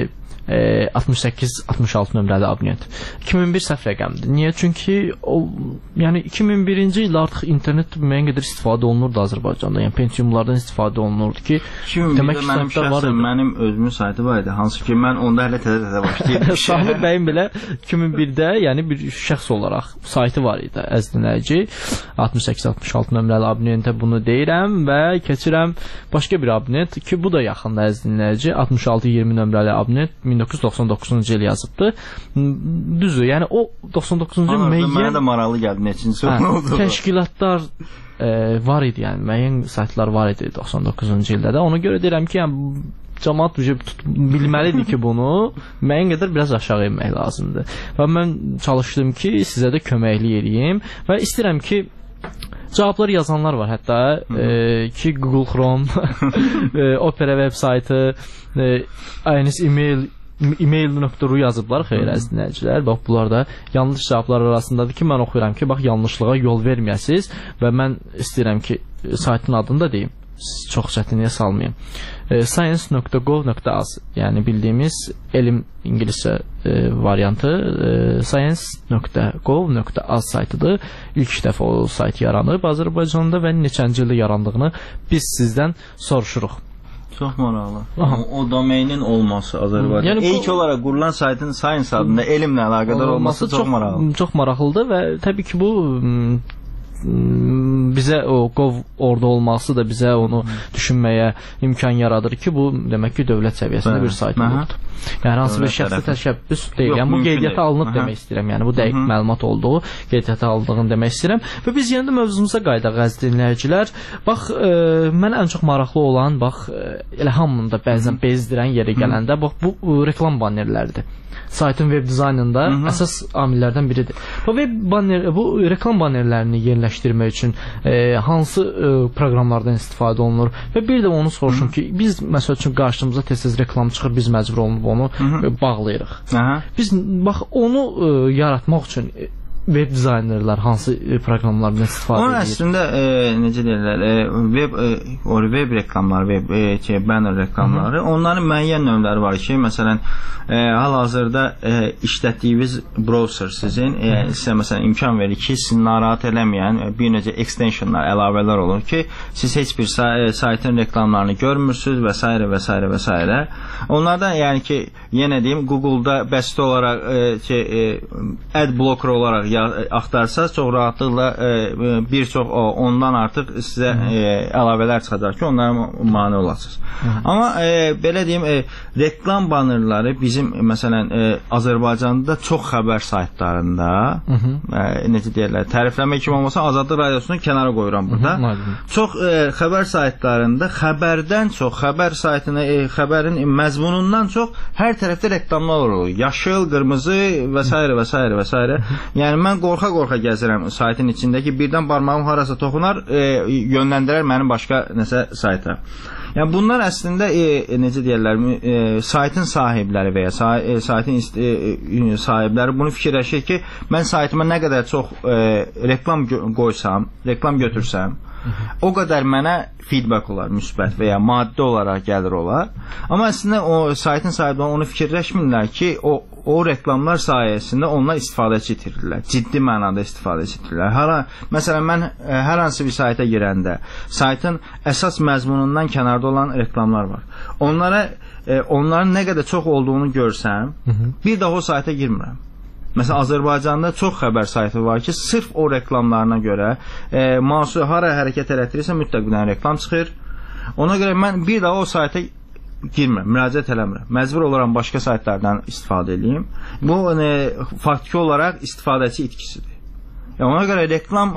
68-66 nömrəli abunent. 2001 səhv rəqəmdir. Niyə? Çünki yəni 2001-ci ildə artıq internet müəyyən qədər istifadə olunurdu Azərbaycanda. Yəni Pentiumlardan istifadə olunurdu ki, demək ki, mənim şəxsən mənim özümün saytı var idi. Hansı ki, mən onda hələ təzə başlayırdım. Samir bəyin belə 2001-də yəni bir şəxs olaraq saytı var idi. Əziz dinləyici, 68-66 nömrəli abunentə bunu deyirəm və keçirəm başqa bir abunent ki, bu da yaxında əziz dinləyici, 66-20 nömrəli abunent 1999-cu il yazıbdı. Düzdür, yəni o 99-cu il müəyyən... Mənə də maraqlı gəldi, neçinci oldu. Təşkilatlar var idi, yəni müəyyən saytlar var idi 99-cu ildə də. Ona görə deyirəm ki, yəni cəmaət bilməlidir ki, bunu müəyyən qədər biraz aşağı inmək lazımdır. Və mən çalışdım ki, sizə də köməklik edeyim və istəyirəm ki, cavablar yazanlar var hətta ki, Google Chrome, Opera web saytı, INS email.ru yazıblar, xeyr əziz dinləyicilər. Bax, bunlar da yanlış cavablar arasındadır ki, mən oxuyuram ki, bax, yanlışlığa yol verməyəsiniz və mən istəyirəm ki, saytın adını da deyim, çox çətinliyə salmayayım. Science.gov.az, yəni bildiyimiz elm ingiliscə variantı science.gov.az saytıdır. İlk dəfə o sayt yaranıb Azərbaycanda və neçənci ildə yarandığını biz sizdən soruşuruq. Çox maraqlı. O domeinin olması Azərbaycanda. Yəni, ilk olaraq qurulan saytın Science adında elmlə əlaqədar olması çox maraqlı. Çox maraqlıdır və təbii ki, bu bizə o Gov orada olması da bizə onu düşünməyə imkan yaradır ki, bu demək ki, dövlət səviyyəsində bir sayt olubdur. Yəni hansı bir şəxsi təşəbbüs deyil. Yəni bu qeydiyyata alınıb demək istəyirəm. Yəni bu dəqiq məlumat olduğu qeydiyyata alındığını demək istəyirəm. Və biz yenə də mövzumuza qayıdaq əziz dinləyicilər. Bax, mən ən çox maraqlı olan, bax, elə hamını da bəzən bezdirən yerə gələndə, bax, bu reklam bannerləridir. Saytın web dizaynında əsas amillərdən biridir. Bu reklam bannerlərini yerləşdirmək üçün hansı proqramlardan istifadə olunur və bir də onu soruşum ki, biz məsəl üçün qarşımıza tez-tez reklam çıxır, biz məcbur olunub onu bağlayırıq. Biz bax onu yaratmaq üçün web dizaynerlər hansı proqramlardan istifadə edir? Onun əslində necə deyirlər, web reklamları, banner reklamları, onların müəyyən növləri var ki, məsələn, hal-hazırda işlətdiyiniz browser sizin sizə məsələn imkan verir ki, sizi narahat eləməyən bir necə extensionlar, əlavələr olur ki, siz heç bir saytın reklamlarını görmürsünüz və s. və s. və s. Onlardan yəni ki, yenə deyim, Google-da bəsit olaraq ad blocker olaraq axtarsaz, çox rahatlıqla bir çox ondan artıq sizə əlavələr çıxacaq ki, onlara mane olasınız. Amma belə deyim, reklam bannerları bizim məsələn Azərbaycanda çox xəbər saytlarında, necə deyirlər, tərifləmək kimi olmasa Azadlıq Radiosunu kənara qoyuram burada. Çox xəbər saytlarında xəbərdən çox, xəbər saytına, xəbərin məzmunundan çox hər tərəfdə reklamlar olur. Yaşıl, qırmızı və s. və s. və s. Yəni mən qorxa-qorxa gəzirəm saytın içində ki, birdən barmağım harasa toxunar, yönləndirər mənim başqa nəsə sayta. Yəni bunlar əslində necə deyirlər, saytın sahibləri və ya saytın sahibləri bunu fikirləşir ki, mən saytıma nə qədər çox reklam qoysam, reklam götürsəm, o qədər mənə feedback olar, müsbət və ya maddi olaraq gəlir olar. Amma əslində o saytın sahibləri onu fikirləşmirlər ki, o reklamlar sayəsində onlar istifadəçi itirirlər. Ciddi mənada istifadəçi itirirlər. Məsələn, mən hər hansı bir sayta girəndə saytın əsas məzmunundan kənarda olan reklamlar var. Onların nə qədər çox olduğunu görsəm, bir daha o sayta girmirəm. Məsələn, Azərbaycanda çox xəbər saytı var ki, sırf o reklamlarına görə mahsul hara hərəkət elətdirirsə mütləq bir dənə reklam çıxır. Ona görə mən bir daha o sayta girmirəm, müraciət eləmirəm. Məcbur olaram başqa saytlardan istifadə edeyim. Bu faktiki olaraq istifadəçi itkisidir. Ona görə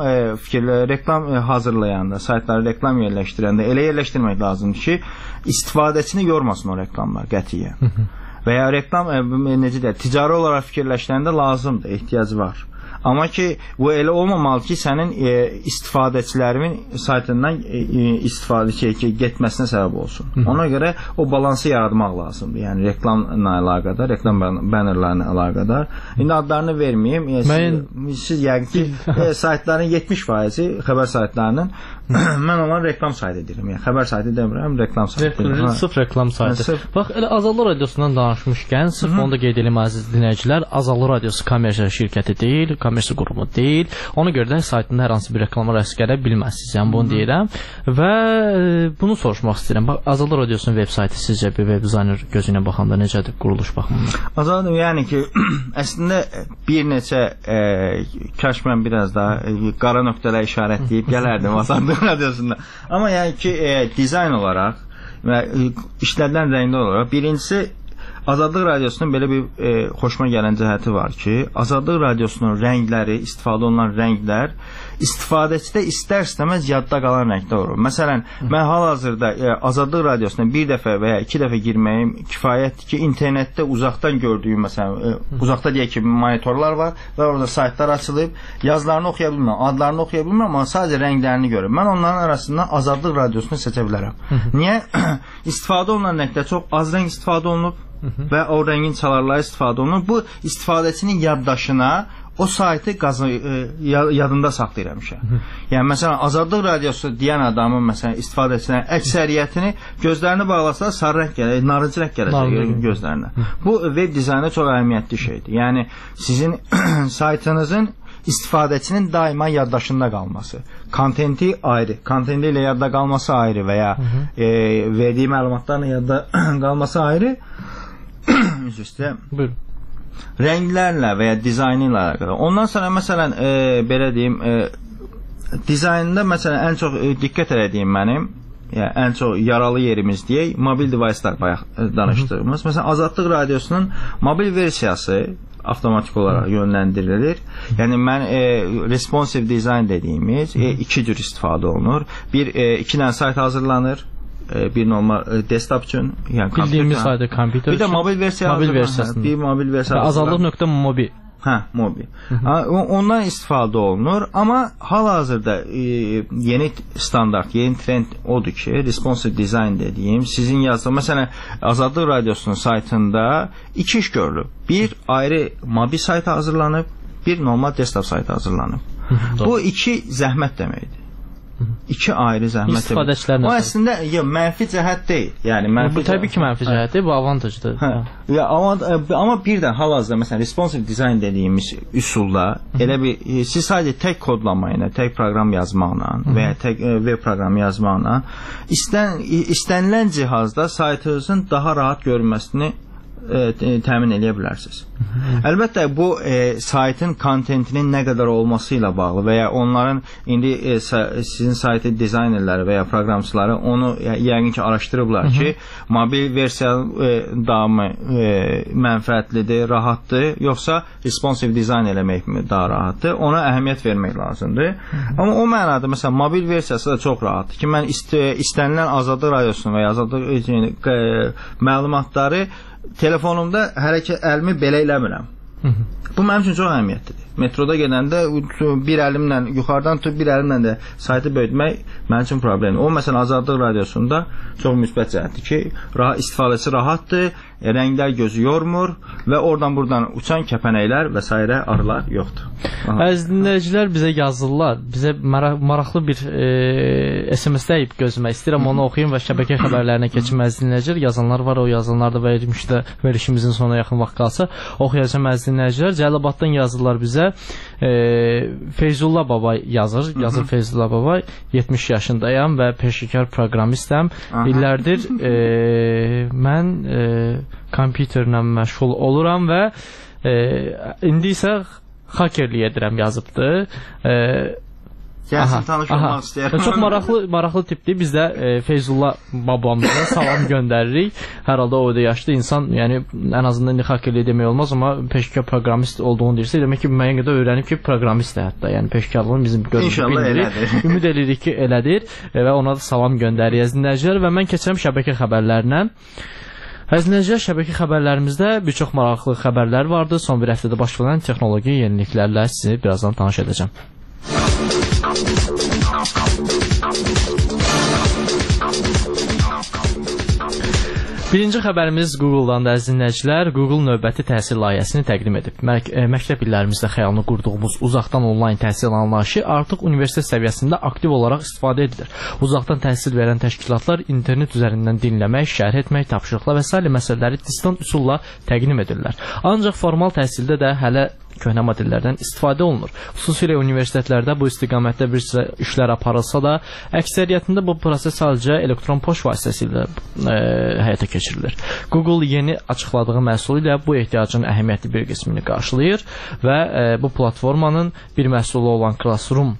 reklam hazırlayanda, saytları reklam yerləşdirəndə elə yerləşdirmək lazımdır ki, istifadəçini yormasın o reklamlar qətiyyən. Və ya reklam, necə deyək, ticari olaraq fikirləşdirəndə lazımdır, ehtiyacı var. Amma ki, bu elə olmamalı ki, sənin istifadəçilərimin saytından istifadə getməsinə səbəb olsun. Ona görə o balansı yaratmaq lazımdır. Yəni, reklamla əlaqədar, reklam bannerlarla əlaqədar. İndi adlarını verməyeyim. Siz yəqin ki, saytların 70%-i xəbər saytlarının mən onları reklam saytı edirəm. Yəni, xəbər saytı demirəm, reklam saytı edirəm. Sırf reklam saytı. Bax, elə Azadlıq Radiosundan danışmışkən, sırf onu da qeyd edelim, əziz dinləyicilər, Azadlıq Radiosu kommersiya şirkəti deyil, kommersiya qurumu deyil. Ona görə də saytında hər hansı bir reklama rast gələ bilməzsiniz. Yəni, bunu deyirəm. Və bunu soruşmaq istəyirəm. Bax, Azadlıq Radiosunun veb saytı sizcə bir web dizayner gözünə baxanda necədir quruluş baxımından? Azadlıq, yəni ki, əslində bir neçə kaş mən biraz da qara nöqtələ işarət deyib gələrdim Azadlıq Radiosunda. Amma yəni ki, dizayn olaraq və işlədilən rənglər olaraq birincisi Azadlıq Radiosunun belə bir xoşuma gələn cəhəti var ki, Azadlıq Radiosunun rəngləri, istifadə olunan rənglər istifadəçidə istər-istəməz yadda qalan rənglər olur. Məsələn, mən hal-hazırda Azadlıq Radiosuna bir dəfə və ya iki dəfə girməyim kifayətdir ki, internetdə uzaqdan gördüyüm, məsələn, uzaqda deyək ki, monitorlar var və orada saytlar açılıb, yazılarını oxuya bilmirəm, adlarını oxuya bilmirəm, amma sadəcə rənglərini görürəm. Mən onların arasında Azadlıq Radiosunu seçə bilərəm. Niyə? İstifadə olunan rənglər çox az rəng istifadə olunub və o rəngin çalarları istifadə olunur. Bu istifadəçinin yaddaşına o saytı yadında saxlayır həmişə. Yəni, məsələn, Azadlıq Radiosu deyən adamın, məsələn, istifadəçilərin əksəriyyətini gözlərini bağlasalar sarı rəng gələcək, narıncı rəng gələcək gözlərinə. Bu, web dizaynda çox əhəmiyyətli şeydir. Yəni, sizin saytınızın istifadəçinin daima yaddaşında qalması. Kontenti ayrı, kontenti ilə yadda qalması ayrı və ya verdiyi məlumatlarla yadda qalması ayrı. Buyurun. Rənglərlə və ya dizaynı ilə əlaqədar. Ondan sonra məsələn belə deyim, dizaynında məsələn ən çox diqqət elədiyim mənim, yəni ən çox yaralı yerimiz deyək, mobil device'lar bayaq danışdığımız. Məsələn, Azadlıq Radiosunun mobil versiyası avtomatik olaraq yönləndirilir. Yəni mən responsive design dediyimiz iki cür istifadə olunur. İki dənə sayt hazırlanır. Bir normal desktop üçün, yəni bildiyimiz sayda kompüter. Bir də mobil versiyası. Bir mobil versiyası. Azadlıq.mobi. Mobi. Ondan istifadə olunur, amma hal-hazırda yeni standart, yeni trend odur ki, responsive design dediyim, sizin yazdığınız, məsələn, Azadlıq Radiosunun saytında iki iş görülür. Bir ayrı mobil sayt hazırlanıb, bir normal desktop sayt hazırlanıb. Bu iki zəhmət deməkdir. İki ayrı zəhmət. İstifadəçilərin o əslində mənfi cəhət deyil. Yəni bu təbii ki, mənfi cəhətdir, bu avantajdır. Amma birdən hal-hazırda məsələn responsive design dediyimiz üsulda elə bir siz sadəcə tək kodlama ilə, tək proqram yazmaqla və ya tək web proqramı yazmaqla istənilən cihazda saytınızın daha rahat görünməsini təmin edə bilərsiniz. Əlbəttə bu saytın kontentinin nə qədər olması ilə bağlı və ya onların indi sizin saytın dizaynerləri və ya proqramçıları onu yəqin ki araşdırıblar ki, mobil versiya daha mənfəətlidir, rahatdır, yoxsa responsive dizayn eləmək daha rahatdır. Ona əhəmiyyət vermək lazımdır. Amma o mənada məsələn mobil versiyası da çox rahatdır ki, mən istənilən Azadlıq Radiosunu və ya Azadlıq məlumatları telefonumda əlimi belə eləmirəm. Bu mənim üçün çox əhəmiyyətlidir. Metroda gedəndə bir əlimlə yuxarıdan tutub bir əlimlə də saytı böyütmək mənim üçün problemdir. O məsələn Azadlıq Radiosunda çox müsbət cəhətdir ki, istifadəsi rahatdır, rənglər gözü yormur və oradan buradan uçan kəpənəklər və s. arılar yoxdur. Əziz dinləyicilər bizə yazırlar. Bizə maraqlı bir SMS dəyib gözümə. İstəyirəm onu oxuyum və şəbəkə xəbərlərinə keçim. Əziz dinləyicilər, yazanlar var, o yazanlar da verilişimizin sonuna yaxın vaxt qalsa oxuyacağım. Əziz dinləyicilər, Cəlilabaddan yazırlar bizə. Feyzullah Babay yazır Feyzullah Babay, 70 yaşındayam və peşəkar proqramistəm. İllərdir mən kompüterlə məşğul oluram və indi isə hakerlik edirəm yazıbdır. Gəlsin tanış olmaq istəyirəm. Çox maraqlı tipdir. Biz də Feyzullah babamıza salam göndəririk. Hər halda o da yaşlı insan, yəni ən azından indi hakerlik demək olmaz, amma peşəkar proqramist olduğunu deyirsə, demək ki, müəyyən qədər öyrənib ki, proqramistdir hətta. Yəni peşəkarlığın bizim İnşallah elədir. Ümid edirik ki, elədir və ona da salam göndəririk dinləyicilər və mən keçirəm şəbəkə xəbərlərinə. Əzizləyicilər, şəbəkə xəbərlərimizdə bir çox maraqlı xəbərlər vardı. Son bir həftədə baş verən texnoloji yeniliklərlə sizi birazdan tanış edəcəm. Birinci xəbərimiz Google-dan da əziz dinləyicilər. Google növbəti təhsil layihəsini təqdim edib. Məktəb illərimizdə xəyalını qurduğumuz uzaqdan onlayn təhsil anlayışı artıq universitet səviyyəsində aktiv olaraq istifadə edilir. Uzaqdan təhsil verən təşkilatlar internet üzərindən dinləmək, şərh etmək, tapşırıqlar və s. məsələləri distant üsulla təqdim edirlər. Ancaq formal təhsildə də hələ köhnə modellərdən istifadə olunur. Xüsusilə universitetlərdə bu istiqamətdə bir sıra işlər aparılsa da, əksəriyyətində bu proses sadəcə elektron poçt vasitəsilə həyata keçirilir. Google yeni açıqladığı məhsul ilə bu ehtiyacın əhəmiyyətli bir qismini qarşılayır və bu platformanın bir məhsulu olan Classroom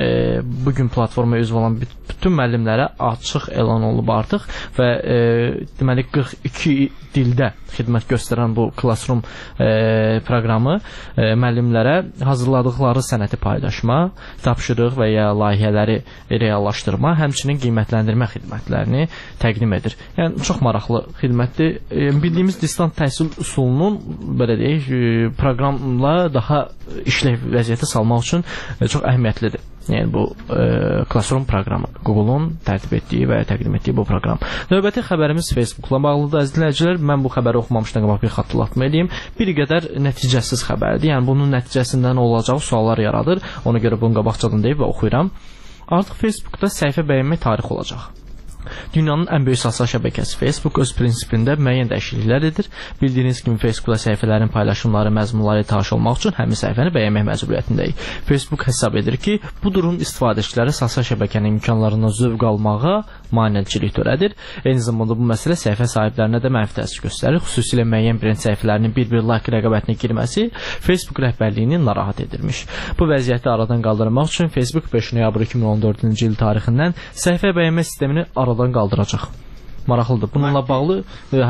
bugün platformaya üzv olan bütün müəllimlərə açıq elan olunub artıq və deməli 42 dildə xidmət göstərən bu Classroom proqramı müəllimlərə hazırladıqları sənəti paylaşma, tapşırıq və ya layihələri reallaşdırma, həmçinin qiymətləndirmə xidmətlərini təqdim edir. Yəni çox maraqlı xidmətdir. Bildiyimiz distant təhsil üsulunun belə deyək, proqramla daha işləv vəziyyətə salmaq üçün çox əhəmiyyətlidir. Yəni bu Classroom proqramı, Google-un tərtib etdiyi və təqdim etdiyi bu proqram. Növbəti xəbərimiz Facebook-la bağlıdır. Əziz dinləyicilər, mən bu xəbəri oxumamışdan qabaq bir xatırlatma edeyim. Bir qədər nəticəsiz xəbərdir. Yəni bunun nəticəsində nə olacağı suallar yaradır. Ona görə bunu qabaqcadan deyib və oxuyuram. Artıq Facebookda səhifə bəyənmək tarixi olacaq. Dünyanın ən böyük sosial şəbəkəsi Facebook öz prinsipində müəyyən dəyişikliklər edir. Bildiyiniz kimi Facebookda səhifələrin paylaşımları, məzmunları tanış olmaq üçün həmin səhifəni bəyənmək məcburiyyətindəyik. Facebook hesab edir ki, bu durum istifadəçilərə sosial şəbəkənin imkanlarından zövq almağa maneçilik törədir. Eyni zamanda bu məsələ səhifə sahiblərinə də mənfi təsir göstərir. Xüsusilə müəyyən brend səhifələrinin bir-bir like rəqabətinə girməsi Facebook rəhbərliyini narahat edirmiş. Bu vəziyyəti aradan qaldırmaq üçün Facebook 5 noyabr 2014-cü il tarixindən səhifə bəyənmə sistemini aradan qaldıracaq. Maraqlıdır. Bununla bağlı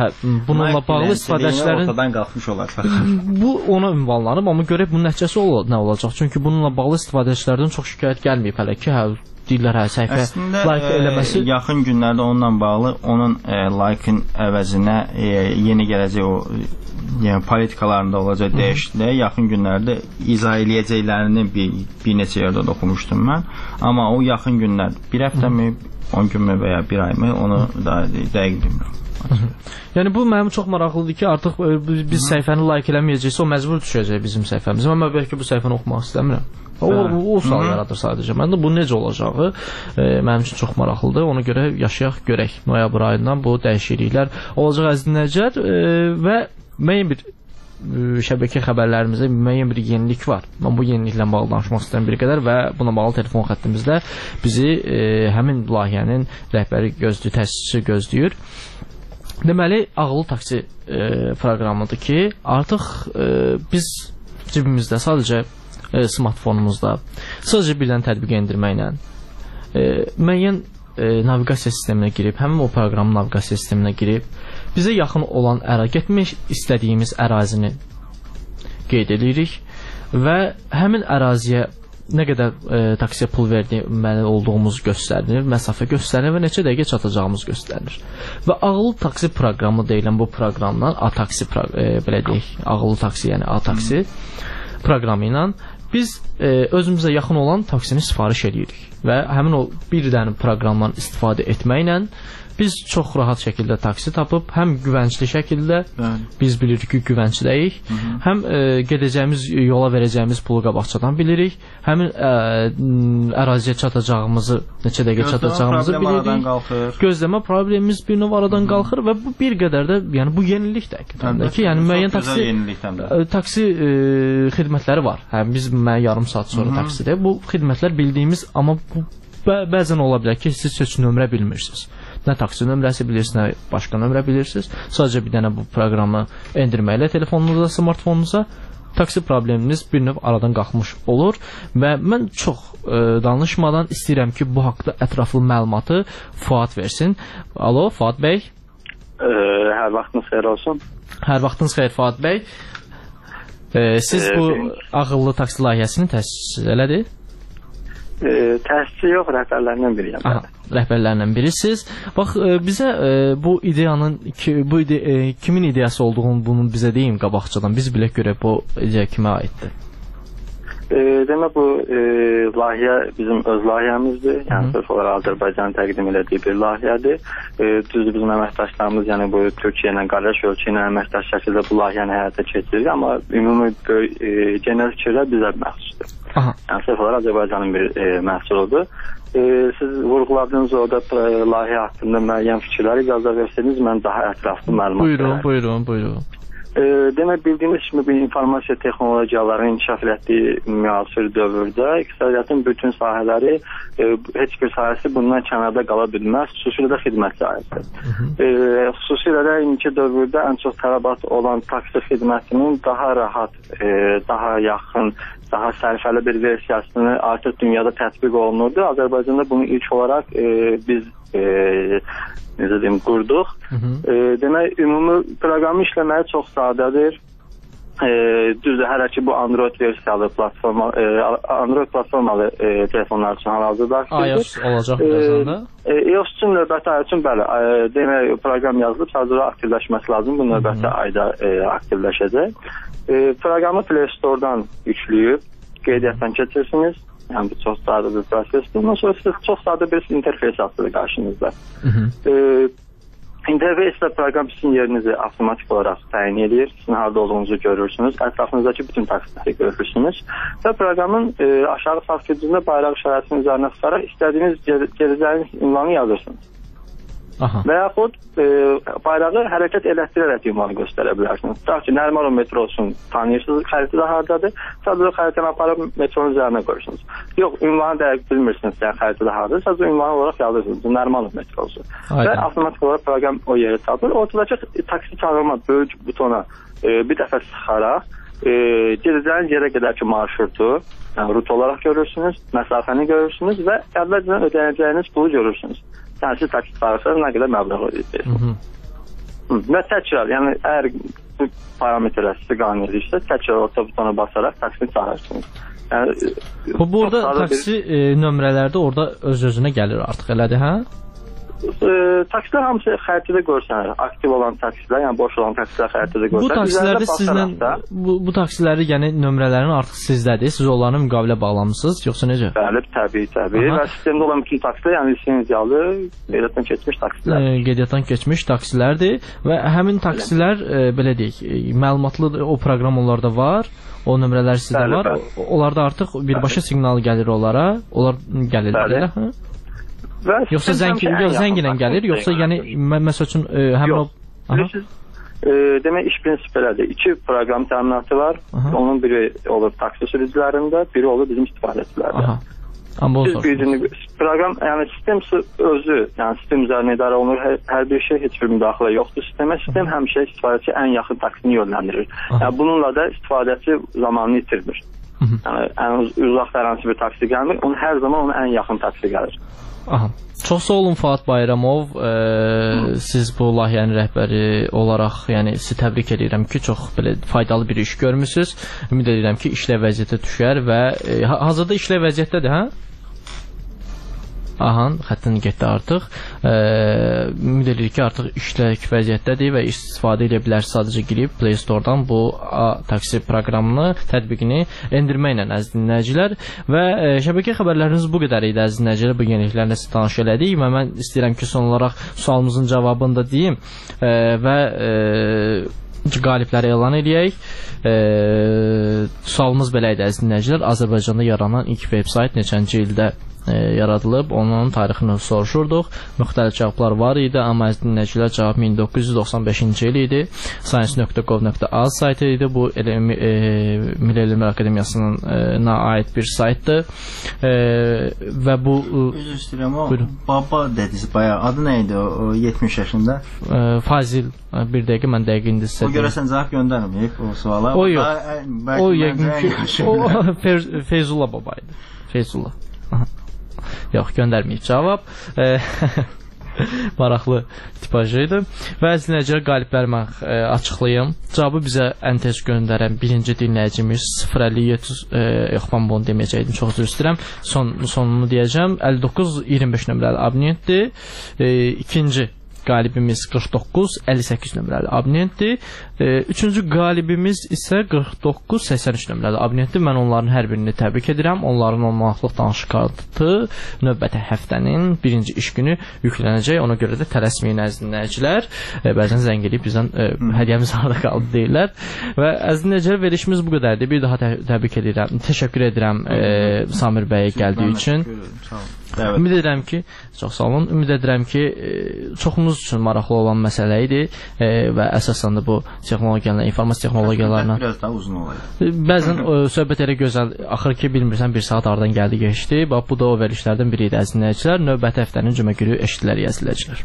istifadəçilərin ortadan qalxmış olacaq. Bu ona ünvanlanıb, amma görək bunun nəticəsi nə olacaq? Çünki bununla bağlı istifadəçilərdən çox şikayət gəlməyib hələ ki, deyirlər səhifə like eləməsi. Yaxın günlərdə onunla bağlı onun like-ın əvəzinə yeni gələcək o yəni politikalarında olacaq dəyişikliklər yaxın günlərdə izah eləyəcəklərini bir neçə yerdə oxumuşdum mən. Amma o yaxın günlər bir həftəmi, 10 günmü və ya bir ayımı onu da dəqiq bilmirəm. Yəni bu mənim çox maraqlıdır ki, artıq biz səhifəni like eləməyəcəksə o məcbur düşəcək bizim səhifəmizə. Mən bəlkə bu səhifəni oxumaq istəmirəm. O sual yaradır sadəcə. Məndə bu necə olacağı mənim üçün çox maraqlıdır. Ona görə yaşayaq, görək. Noyabr ayından bu dəyişikliklər olacaq əziz dinləyicilər və müəyyən bir şəbəkə xəbərlərimizdə müəyyən bir yenilik var. Mən bu yeniliklə bağlı danışmaq istəyirəm bir qədər və buna bağlı telefon xəttimizdə bizi həmin layihənin rəhbəri gözləyir, təsisçisi gözləyir. Deməli, ağıllı taksi proqramıdır ki, artıq biz cibimizdə sadəcə smartfonumuzda sadəcə bir dənə tətbiq endirməklə müəyyən naviqasiya sisteminə girib, həmin o proqramın naviqasiya sisteminə girib, bizə yaxın olan getmək istədiyimiz ərazini qeyd edirik və həmin əraziyə nə qədər taksiyə pul verməli olduğumuz göstərilir, məsafə göstərilir və neçə dəqiqə çatacağımız göstərilir. Və ağıllı taksi proqramı deyilən bu proqramdan A-taksi, belə deyək, ağıllı taksi, yəni A-taksi proqramı ilə biz özümüzə yaxın olan taksini sifariş edirik və həmin o bir dənə proqramdan istifadə etməklə biz çox rahat şəkildə taksi tapıb, həm güvəncli şəkildə biz bilirik ki, güvəncləyik, həm gedəcəyimiz yola verəcəyimiz pulu qabaqcadan bilirik, həmin əraziyə çatacağımızı, neçə dəqiqə çatacağımızı bilirik. Gözləmə problemimiz bir növ aradan qalxır və bu bir qədər də, yəni bu yenilik də ki, yəni müəyyən taksi xidmətləri var. Həm biz yarım saat sonra taksidə bu xidmətlər bildiyimiz, amma bəzən ola bilər ki, siz heç nömrə bilmirsiniz. Nə taksi nömrəsi bilirsiniz, nə başqa nömrə bilirsiniz. Sadəcə bir dənə bu proqramı endirməklə telefonunuza, smartfonunuza taksi probleminiz bir növ aradan qalxmış olur və mən çox danışmadan istəyirəm ki, bu haqda ətraflı məlumatı Fuad versin. Alo, Fuad bəy. Hər vaxtınız xeyir olsun. Hər vaxtınız xeyir, Fuad bəy. Siz bu ağıllı taksi layihəsini təsis elədir? Təsisçi yox, rəhbərlərindən biriyəm. Rəhbərlərindən birisiz. Bax, bizə bu ideyanın kimin ideyası olduğunu bunu bizə deyin qabaqcadan. Biz bilək görək bu ideya kimə aiddir. Demək, bu layihə bizim öz layihəmizdir. Yəni, sırf olaraq Azərbaycanın təqdim elədiyi bir layihədir. Düzdür, bizim əməkdaşlarımız, yəni bu Türkiyə ilə, qardaş ölkə ilə əməkdaş şəkildə bu layihəni həyata keçirir. Amma ümumi genel fikirlər bizə məxsusdur. Yəni, sırf olaraq Azərbaycanın bir məhsuludur. Siz vurğuladığınız orada layihə haqqında müəyyən fikirləri icazə verseniz, mən daha ətraflı məlumat verərəm. Buyurun. Demək, bildiyimiz kimi bir informasiya texnologiyalarının inkişaf etdiyi müasir dövrdə iqtisadiyyatın bütün sahələri, heç bir sahəsi bundan kənarda qala bilməz, xüsusilə də xidmət sahəsi. Xüsusilə də indiki dövrdə ən çox tələbat olan taksi xidmətinin daha rahat, daha yaxın, daha sərfəli bir versiyasını artıq dünyada tətbiq olunurdu. Azərbaycanda bunu ilk olaraq biz necə deyim, qurduq. Demək, ümumi proqramı işləməyi çox sadədir. Düzdür, hələ ki bu Android versiyalı Android platformalı telefonlar üçün hal-hazırda iOS olacaq birazdan da? iOS üçün növbəti ay üçün bəli, demək, proqram yazılıb, sadəcə aktivləşməsi lazım. Bu növbəti ayda aktivləşəcək. Proqramı Play Store-dan yükləyib, qeydiyyatdan keçirsiniz. Yəni, bu çox sadə bir prosesdir. Ondan sonra siz çox sadə bir interfeys açılır qarşınızda. İnterfeyslə proqram sizin yerinizi avtomatik olaraq təyin edir. Sizin harada olduğunuzu görürsünüz. Ətrafınızdakı bütün taksiləri görürsünüz. Və proqramın aşağı sağ küncündə bayraq işarəsinin üzərinə tutaraq istədiyiniz gedəcəyiniz ünvanı yazırsınız. Və yaxud bayrağı hərəkət elətdirərək ünvanı göstərə bilərsiniz. Tutaq ki, Nərimanov metrosun tanıyırsınız, xəritədə haradadır. Sadəcə xəritəni aparıb metronun üzərinə qoyursunuz. Yox, ünvanı dəqiq bilmirsiniz, yəni xəritədə haradadır. Sadəcə ünvanı olaraq yazırsınız, Nərimanov metrosu. Və avtomatik olaraq proqram o yeri tapır. Ortadakı taksi çağırma böyük butona bir dəfə sıxaraq gedəcəyiniz yerə qədərki marşrutu, yəni rut olaraq görürsünüz, məsafəni görürsünüz və əvvəlcədən ödəyəcəyiniz pulu görürsünüz. Yəni siz taksi çağırsanız nə qədər məbləğ ödəyəcəksiniz. Və təkrar, yəni əgər bu parametrlər sizi qane edirsə, təkrar orta butona basaraq taksini çağırırsınız. Yəni, burada taksi nömrələrdə orada öz-özünə gəlir artıq, elədir, hə? Taksilər hamısı xəritədə görsənir. Aktiv olan taksilər, yəni boş olan taksilər xəritədə görsənir. Bu taksilərdə sizlə bu taksiləri, yəni nömrələrin artıq sizdədir. Siz onlarla müqavilə bağlamısınız, yoxsa necə? Bəli, təbii. Və sistemdə olan bütün taksilər, yəni lisenziyalı, qeydiyyatdan keçmiş taksilər. Qeydiyyatdan keçmiş taksilərdir və həmin taksilər belə deyək, məlumatlı o proqram onlarda var. O nömrələr sizdə var. Onlarda artıq birbaşa siqnal gəlir onlara. Onlar gəlirlər, elə, hə? Yoxsa zənglə gəlir, yoxsa yəni məsəl üçün həmin o... Demək, iş prinsipi elədir. 2 proqram təminatı var. Onun biri olur taksi sürücülərində, biri olur bizim istifadəçilərdə. Proqram, yəni sistem özü, yəni sistem üzərinə idarə olunur. Hər bir şey, heç bir müdaxilə yoxdur sistemə. Sistem həmişə istifadəçi ən yaxın taksini yönləndirir. Yəni bununla da istifadəçi zamanını itirmir. Yəni ən uzaq hər bir taksi gəlmir, onun hər zaman onun ən yaxın taksi gəlir. Aha. Çox sağ olun Fuad Bayramov. Siz bu layihənin rəhbəri olaraq, yəni sizi təbrik edirəm ki, çox belə faydalı bir iş görmüsünüz. Ümid edirəm ki, işlə vəziyyətə düşər və hazırda işlə vəziyyətdədir, hə? Aha, xəttin getdi artıq. Ümid edirik ki, artıq işlək vəziyyətdədir və istifadə edə bilərsiniz. Sadəcə girib Play Store-dan bu taksi proqramını, tətbiqini endirməklə əziz dinləyicilər. Və şəbəkə xəbərləriniz bu qədər idi əziz dinləyicilər. Bu yeniliklərlə sizə tanış elədik və mən istəyirəm ki, son olaraq sualımızın cavabını da deyim və qalibləri elan edək. Sualımız belə idi əziz dinləyicilər. Azərbaycanda yaranan ilk veb-sayt neçənci ildə yaradılıb, onun tarixini soruşurduq. Müxtəlif cavablar var idi, amma əziz dinləyicilər cavab 1995-ci il idi. Science.gov.az saytı idi. Bu Milli Elmlər Akademiyasına aid bir saytdır. Və bu üzr istəyirəm, o baba dediniz bayağı. Adı nə idi o 70 yaşında? Fazil. Bir dəqiqə, mən dəqiq indi sizə. O görəsən cavab göndərməyib o suala. O yox. O yəqin ki, Feyzullah baba idi. Feyzullah. Yox, göndərməyib cavab. Maraqlı tipajı idi. Və əziz dinləyicilər, qalibləri mən açıqlayım. Cavabı bizə ən tez göndərən birinci dinləyicimiz 057 yox, mən bunu deməyəcəkdim, çox üzr istəyirəm. Sonunu deyəcəm. 59-25 nömrəli abonentdir. İkinci qalibimiz 49-58 nömrəli abonentdir. Üçüncü qalibimiz isə 49-83 nömrəli abonentdir. Mən onların hər birini təbrik edirəm. Onların 10 manatlıq danışıq kartı növbəti həftənin birinci iş günü yüklənəcək. Ona görə də tələsməyin əziz dinləyicilər. Bəzən zəng edib bizdən hədiyyəmiz harada qaldı deyirlər. Və əziz dinləyicilər, verilişimiz bu qədərdir. Bir daha təbrik edirəm. Təşəkkür edirəm Samir bəyə gəldiyi üçün. Ümid edirəm ki, çox sağ olun. Ümid edirəm ki, çoxumuz üçün maraqlı olan məsələ idi və əsasən də bu texnologiyalarla, informasiya texnologiyalarla biraz daha uzun olaydı. Bəzən söhbət elə gözəl axır ki, bilmirsən bir saat aradan gəldi keçdi. Bax bu da o verilişlərdən biri idi əziz dinləyicilər. Növbəti həftənin cümə günü eşidilir əziz dinləyicilər.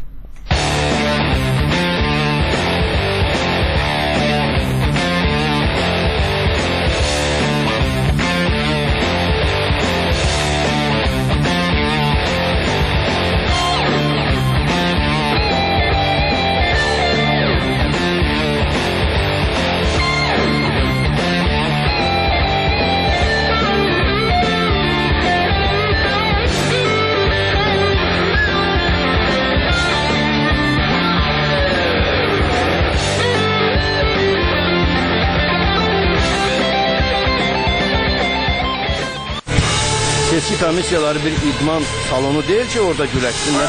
Seçki komissiyaları bir idman salonu deyil ki, orada güləşsinlər.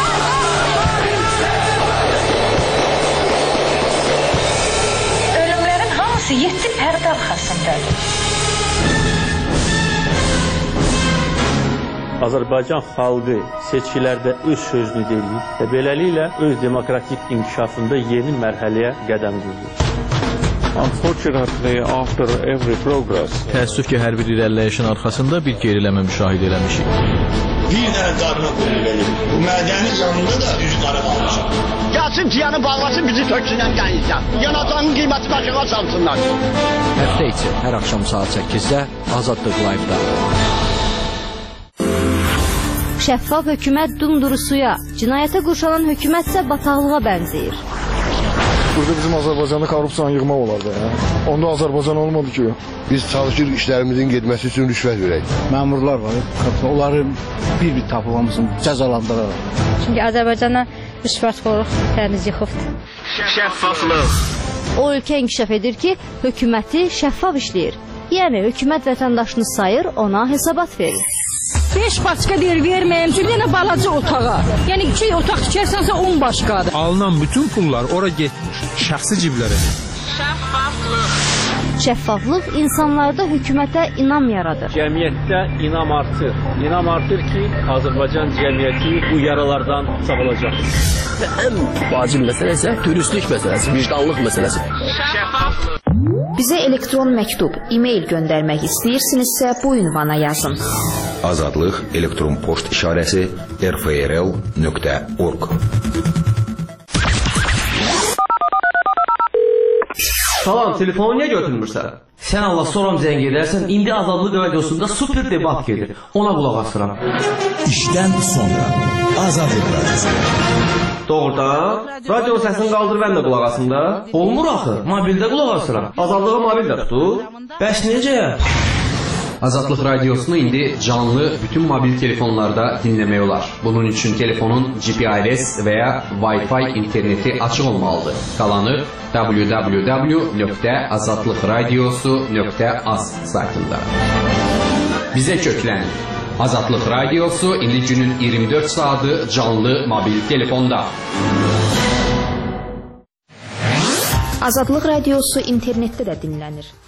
Ölümlərin hamısı 7 pərdə arxasındadır. Azərbaycan xalqı seçkilərdə öz sözünü deyir və beləliklə öz demokratik inkişafında yeni mərhələyə qədəm qoyur. Unfortunately, after every progress, təəssüf ki, hər bir irəliləyişin arxasında bir geriləmə müşahidə eləmişik. Bir dənə qarına qoyulur. Bu mədəni yanında da üz qara qalmışam. Gəlsin ciyanı bağlasın, bizi töksünən gəlirsən. Yanacağının qiyməti başına çalsınlar. Həftə içi hər axşam saat 8-də Azadlıq Live-da. Şəffaf hökumət dumduru suya, cinayətə qurşanan hökumətsə bataqlığa bənzəyir. Burada bizim Azərbaycanda korrupsiyanı yığmaq olardı. Onda Azərbaycan olmadı ki. Biz çalışır işlərimizin getməsi üçün rüşvət verək. Məmurlar var, onları bir-bir tapılmasın, cəzalandıraraq. Çünki Azərbaycana rüşvətxorluq təmiz yıxıbdır. Şəffaflıq. O ölkə inkişaf edir ki, hökuməti şəffaf işləyir. Yəni hökumət vətəndaşını sayır, ona hesabat verir. 5 başqa deyir verməyəm, çünki yenə balaca otağa. Yəni 2 otaq tikərsənsə 10 başqadır. Alınan bütün pullar ora getmiş, şəxsi ciblərə. Şəffaflıq. Şəffaflıq insanlarda hökumətə inam yaradır. Cəmiyyətdə inam artır. İnam artır ki, Azərbaycan cəmiyyəti bu yaralardan sağalacaq. Ən vacib məsələ isə dürüstlük məsələsi, vicdanlıq məsələsi. Şəffaflıq. Bizə elektron məktub, e-mail göndərmək istəyirsinizsə bu ünvana yazın. Azadlıq elektron poçt işarəsi rfrl.org. Salam, telefonu niyə götürmürsən? Sən Allah soram zəng edərsən, indi Azadlıq radiosunda super debat gedir. Ona qulaq asıram. İşdən sonra Azadlıq radiosu. Doğrudan? Radio səsini qaldır, mən də qulaq asım da. Olmur axı, mobildə qulaq asıram. Azadlığa mobil də tutur. Bəs necə? Azadlıq radiosunu indi canlı bütün mobil telefonlarda dinləmək olar. Bunun üçün telefonun GPRS və ya Wi-Fi interneti açıq olmalıdır. Qalanı www.azadlıqradiosu.az saytında. Bizə köklənin. Azadlıq radiosu indi günün 24 saatı canlı mobil telefonda. Azadlıq radiosu internetdə də dinlənir.